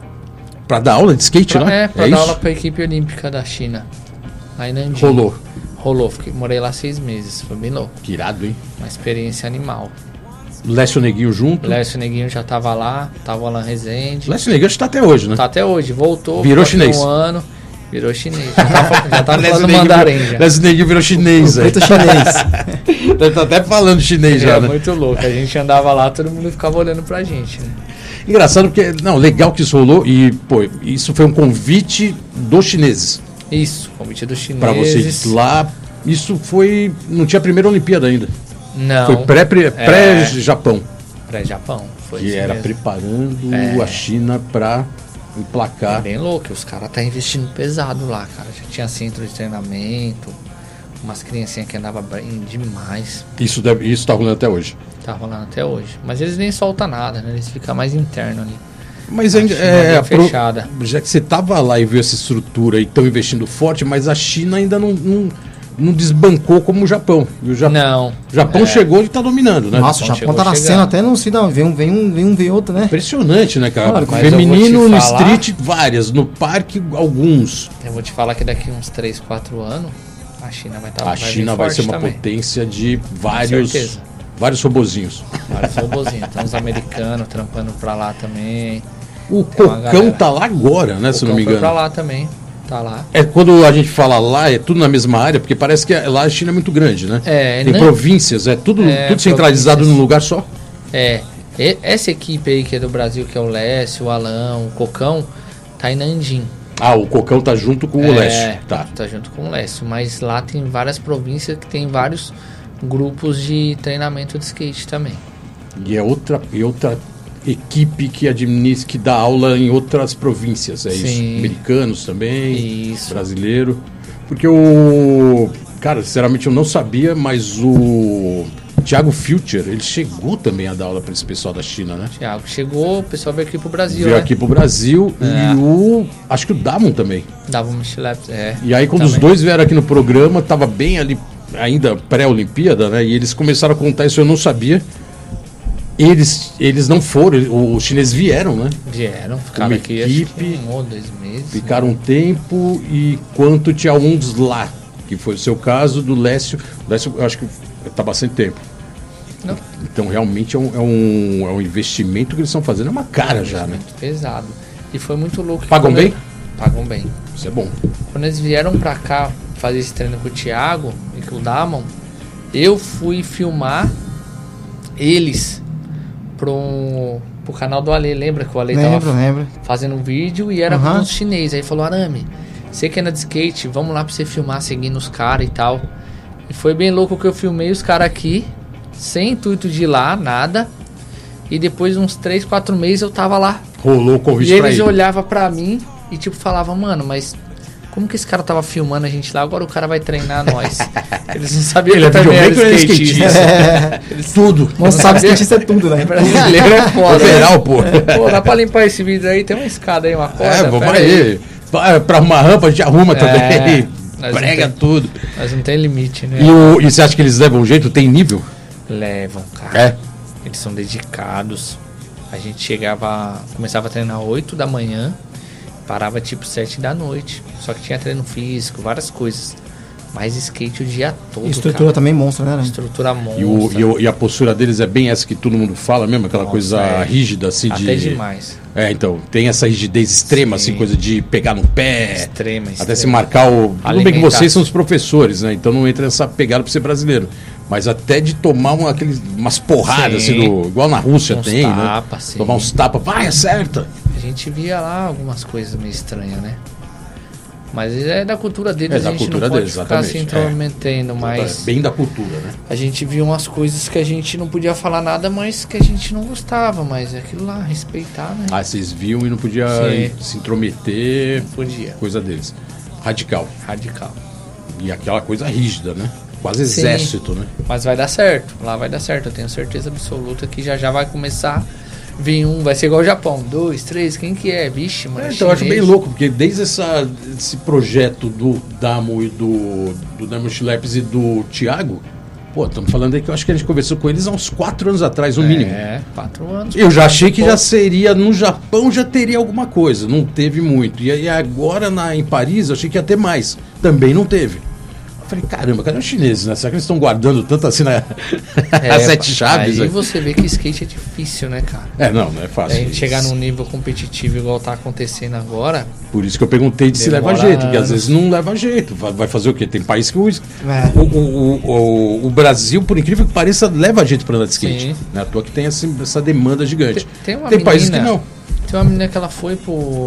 dar aula de skate, né? Pra dar aula pra equipe olímpica da China. Lá em Nanjing. Rolou, morei lá 6 meses, foi bem louco. Que irado, hein? Uma experiência animal. Lécio Neguinho junto? Lécio Neguinho já tava lá, tava o Alan Rezende. Lécio Neguinho está até hoje, né? Tá até hoje, voltou. Virou chinês. Um ano, virou chinês. Já tá falando mandarim já. Lécio Neguinho virou chinês, velho. Chinês. Tá até falando chinês já, né? Muito louco, a gente andava lá, todo mundo ficava olhando pra gente, né? Engraçado porque, legal que isso rolou e, isso foi um convite dos chineses. Isso, convite dos chineses. Pra você ir lá, isso foi, não tinha a primeira Olimpíada ainda. Não. Foi pré-Japão. Pré-Japão, foi que isso era mesmo. Preparando a China pra emplacar. É bem louco, os caras tá investindo pesado lá, cara. Já tinha centro de treinamento, umas criancinhas que andavam bem demais. Isso tá rolando até hoje. Tá rolando até hoje. Mas eles nem soltam nada, né? Eles ficam mais interno ali. Mas ainda fechada. Já que você tava lá e viu essa estrutura e estão investindo forte, mas a China ainda não desbancou como o Japão. Não. O Japão chegou e tá dominando, né? Nossa, o Japão tá nascendo até não se dá. Vem um outro, né? Impressionante, né, cara? Claro, feminino no street, várias. No parque, alguns. Eu vou te falar que daqui uns 3, 4 anos, a China vai estar. A China vai ser uma potência de vários robozinhos. Vários robozinhos. Tem uns americanos trampando pra lá também. O Cocão tá lá agora, né? Se não me engano. Foi pra lá também. Tá lá. Quando a gente fala lá, é tudo na mesma área, porque parece que lá a China é muito grande, né? Tem províncias, tudo centralizado num lugar só. Essa equipe aí que é do Brasil, que é o Lécio, o Alão, o Cocão, tá em Nanjing. O Cocão tá junto com o Lécio. Tá junto com o Lécio. Mas lá tem várias províncias que tem vários grupos de treinamento de skate também. E é outra equipe que administra, que dá aula em outras províncias, Sim. isso? Americanos também, isso. Brasileiro. Porque cara, sinceramente eu não sabia, mas o Thiago Future, ele chegou também a dar aula para esse pessoal da China, né? Thiago chegou, o pessoal veio aqui pro Brasil, Veio aqui pro Brasil e acho que o Damon também. Damon Micheleps, E aí quando os dois vieram aqui no programa, tava bem ali, ainda pré-Olimpíada, né? E eles começaram a contar isso, eu não sabia. Eles não foram, os chineses vieram, né? Vieram, ficaram aqui equipe, 1 ou 2 meses. Ficaram um tempo e quanto tinha uns lá, que foi o seu caso do Lécio. Lécio, eu acho que está bastante tempo. Não. Então realmente é um investimento que eles estão fazendo, é uma cara já, né? Pesado. E foi muito louco. Pagam bem? Pagam bem. Isso é bom. Quando eles vieram pra cá fazer esse treino com o Thiago e com o Damon, eu fui filmar eles pro canal do Ale. Lembra que o Ale tava fazendo um vídeo e era com os chineses. Aí falou: Arame, você que anda de skate, vamos lá pra você filmar seguindo os caras e tal. E foi bem louco que eu filmei os caras aqui, sem intuito de ir lá, nada. E depois, uns 3, 4 meses, eu tava lá. Rolou o convite pra ele. E eles olhavam pra mim e tipo falavam: mano, mas como que esse cara tava filmando a gente lá, agora o cara vai treinar nós? Eles não sabiam que eu também era skatista. Tudo. Não sabe skatista é tudo, né? Brasileiro é foda. Overall, pô. Pô, dá pra limpar esse vídeo aí? Tem uma escada aí, uma corda. Vamos aí. Pra uma rampa a gente arruma também. Prega tudo. Mas não tem limite, né? E você acha que eles levam jeito? Tem nível? Levam, cara. Eles são dedicados. A gente começava a treinar 8 da manhã, parava tipo 7 da noite. Só que tinha treino físico, várias coisas. Mas skate o dia todo, estrutura, cara. Também monstra, né? Estrutura monstra. E a postura deles é bem essa que todo mundo fala mesmo, aquela coisa rígida, assim, até demais. Então, tem essa rigidez extrema, assim, coisa de pegar no pé. Extrema. Até se marcar o... Tudo bem que vocês são os professores, né? Então não entra nessa pegada pra ser brasileiro. Mas até de tomar umas porradas, assim, igual na Rússia tem, tapa, né? Tomar uns tapas, vai, acerta! A gente via lá algumas coisas meio estranhas, né? Mas é da cultura deles, a gente não pode ficar se intrometendo, mas... Bem da cultura, né? A gente viu umas coisas que a gente não podia falar nada, mas que a gente não gostava, mas é aquilo lá, respeitar, né? Vocês viam e não podia se intrometer. Não podia. Coisa deles. Radical. E aquela coisa rígida, né? Quase exército, né? Mas vai dar certo, lá vai dar certo, eu tenho certeza absoluta que já vai começar... Vem vai ser igual o Japão, 2, 3, quem que é? Vixe, mano. Então eu acho bem louco, porque desde esse projeto do Damo e do Damo Schleps e do Thiago, estamos falando aí que eu acho que a gente conversou com eles há uns 4 anos atrás, no mínimo. 4 anos. Eu já achei que já seria, no Japão já teria alguma coisa, não teve muito. E agora em Paris eu achei que ia ter mais, também não teve. Eu falei, caramba, cadê os chineses, né? Será que eles estão guardando tanto assim as 7 chaves? Aí você vê que skate é difícil, né, cara? Não é fácil. A gente chegar num nível competitivo igual tá acontecendo agora. Por isso que eu perguntei se leva jeito, porque às vezes não leva jeito. Vai fazer o quê? Tem país que o Brasil, por incrível que pareça, leva jeito para andar de skate. Não é à toa que tem essa demanda gigante. Tem países que não. Tem uma menina que ela foi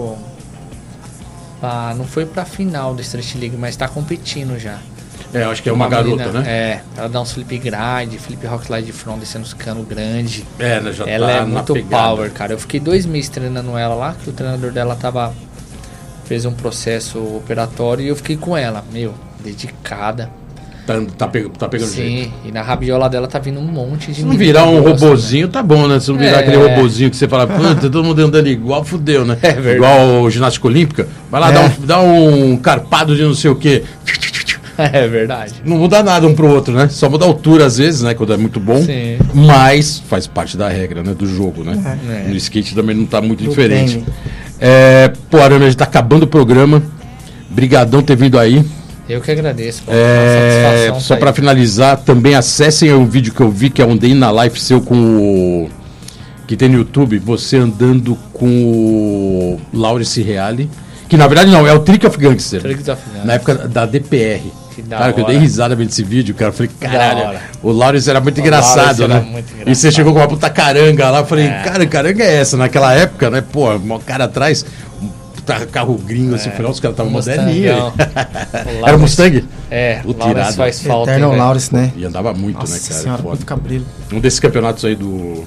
não foi pra final da Street League, mas tá competindo já. Eu acho que é uma garota, menina, né? Ela dá uns flip grind, flip rock slide front, descendo os canos grande. Ela é muito power, cara. Eu fiquei 2 meses treinando ela lá, que o treinador dela fez um processo operatório e eu fiquei com ela, dedicada. Tá pegando jeito. E na rabiola dela tá vindo um monte de... Se não virar um robozinho, né? Tá bom, né? Se não virar aquele robozinho que você fala, puta, todo mundo andando igual, fudeu, né? Igual o ginástica olímpica. Vai lá, dá um carpado de não sei o quê. É verdade. Não muda nada um pro outro, né? Só muda a altura às vezes, né? Quando é muito bom. Sim. Mas faz parte da regra, né? Do jogo, né? No skate também não tá muito diferente. Arame, a gente tá acabando o programa. Brigadão ter vindo aí. Eu que agradeço. Só para finalizar, também acessem um vídeo que eu vi, que é um day na live seu com que tem no YouTube, você andando com o Laurence Reale. Que na verdade não, é o Trick of Gangster. Na época da DPR. Cara, que eu dei risada vendo esse vídeo, cara. Eu falei, caralho, o Laurence era muito engraçado, né? E você chegou com uma puta caranga lá. Eu falei, cara, caranga é essa? Naquela época, né? Pô, um cara atrás, carro gringo assim, final, os caras estavam moderninhos. Era o Mustang? O Laurence faz falta. Eterno Laurence, né? E andava muito, nossa, né, cara? Senhora, muito cabreiro. Um desses campeonatos aí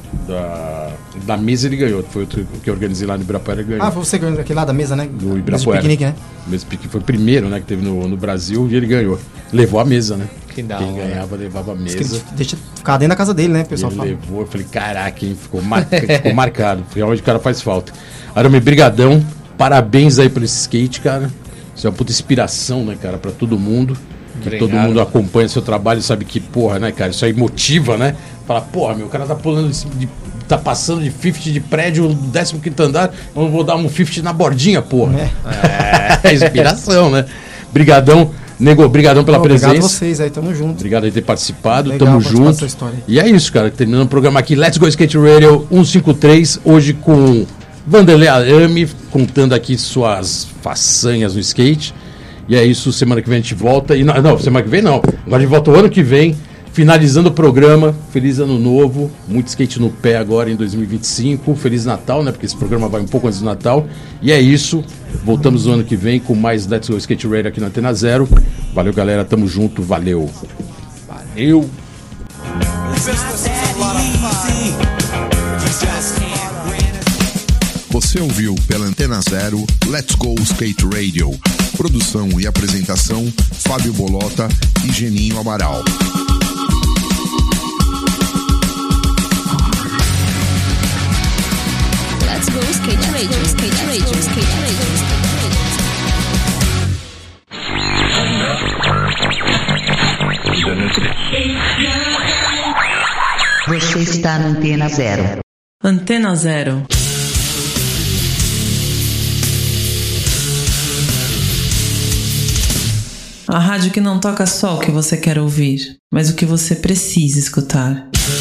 da mesa ele ganhou. Foi outro que eu organizei lá no Ibirapuera, ele ganhou. Foi você que ganhou aquele lá da mesa, né? Do Ibirapuera. Piquenique, né? Mesa piquenique foi o primeiro, né, que teve no Brasil e ele ganhou. Levou a mesa, né? Quem ganhava, levava a mesa. Deixa ficar dentro da casa dele, né, pessoal? Ele levou, eu falei, caraca, hein? Ficou marcado. Realmente o cara faz falta. Arame, brigadão. Parabéns aí pelo skate, cara. Isso é uma puta inspiração, né, cara, pra todo mundo. Que todo mundo acompanha seu trabalho e sabe que, porra, né, cara, isso aí motiva, né? Fala, porra, meu, o cara tá pulando, tá passando de 50 de prédio, 15º andar, eu vou dar um 50 na bordinha, porra. É inspiração, né? Brigadão, Nego, brigadão pela presença. Obrigado a vocês aí, tamo junto. Obrigado por ter participado, legal, tamo junto. E é isso, cara, terminando o programa aqui, Let's Go Skate Radio 153, hoje com Vanderlei Arame, contando aqui suas façanhas no skate. E é isso, semana que vem a gente volta. E não, semana que vem não. Agora a gente volta o ano que vem, finalizando o programa. Feliz ano novo, muito skate no pé agora em 2025. Feliz Natal, né? Porque esse programa vai um pouco antes do Natal. E é isso, voltamos no ano que vem com mais Let's Go Skate Radio aqui na Antena Zero. Valeu, galera, tamo junto, valeu. Valeu. Você ouviu pela Antena Zero Let's Go Skate Radio. Produção e apresentação Fábio Bolota e Geninho Amaral. Let's Go Skate Radio, Skate Radio, Skate Radio, Skate Radio. está na Antena Zero. Antena Zero. A rádio que não toca só o que você quer ouvir, mas o que você precisa escutar.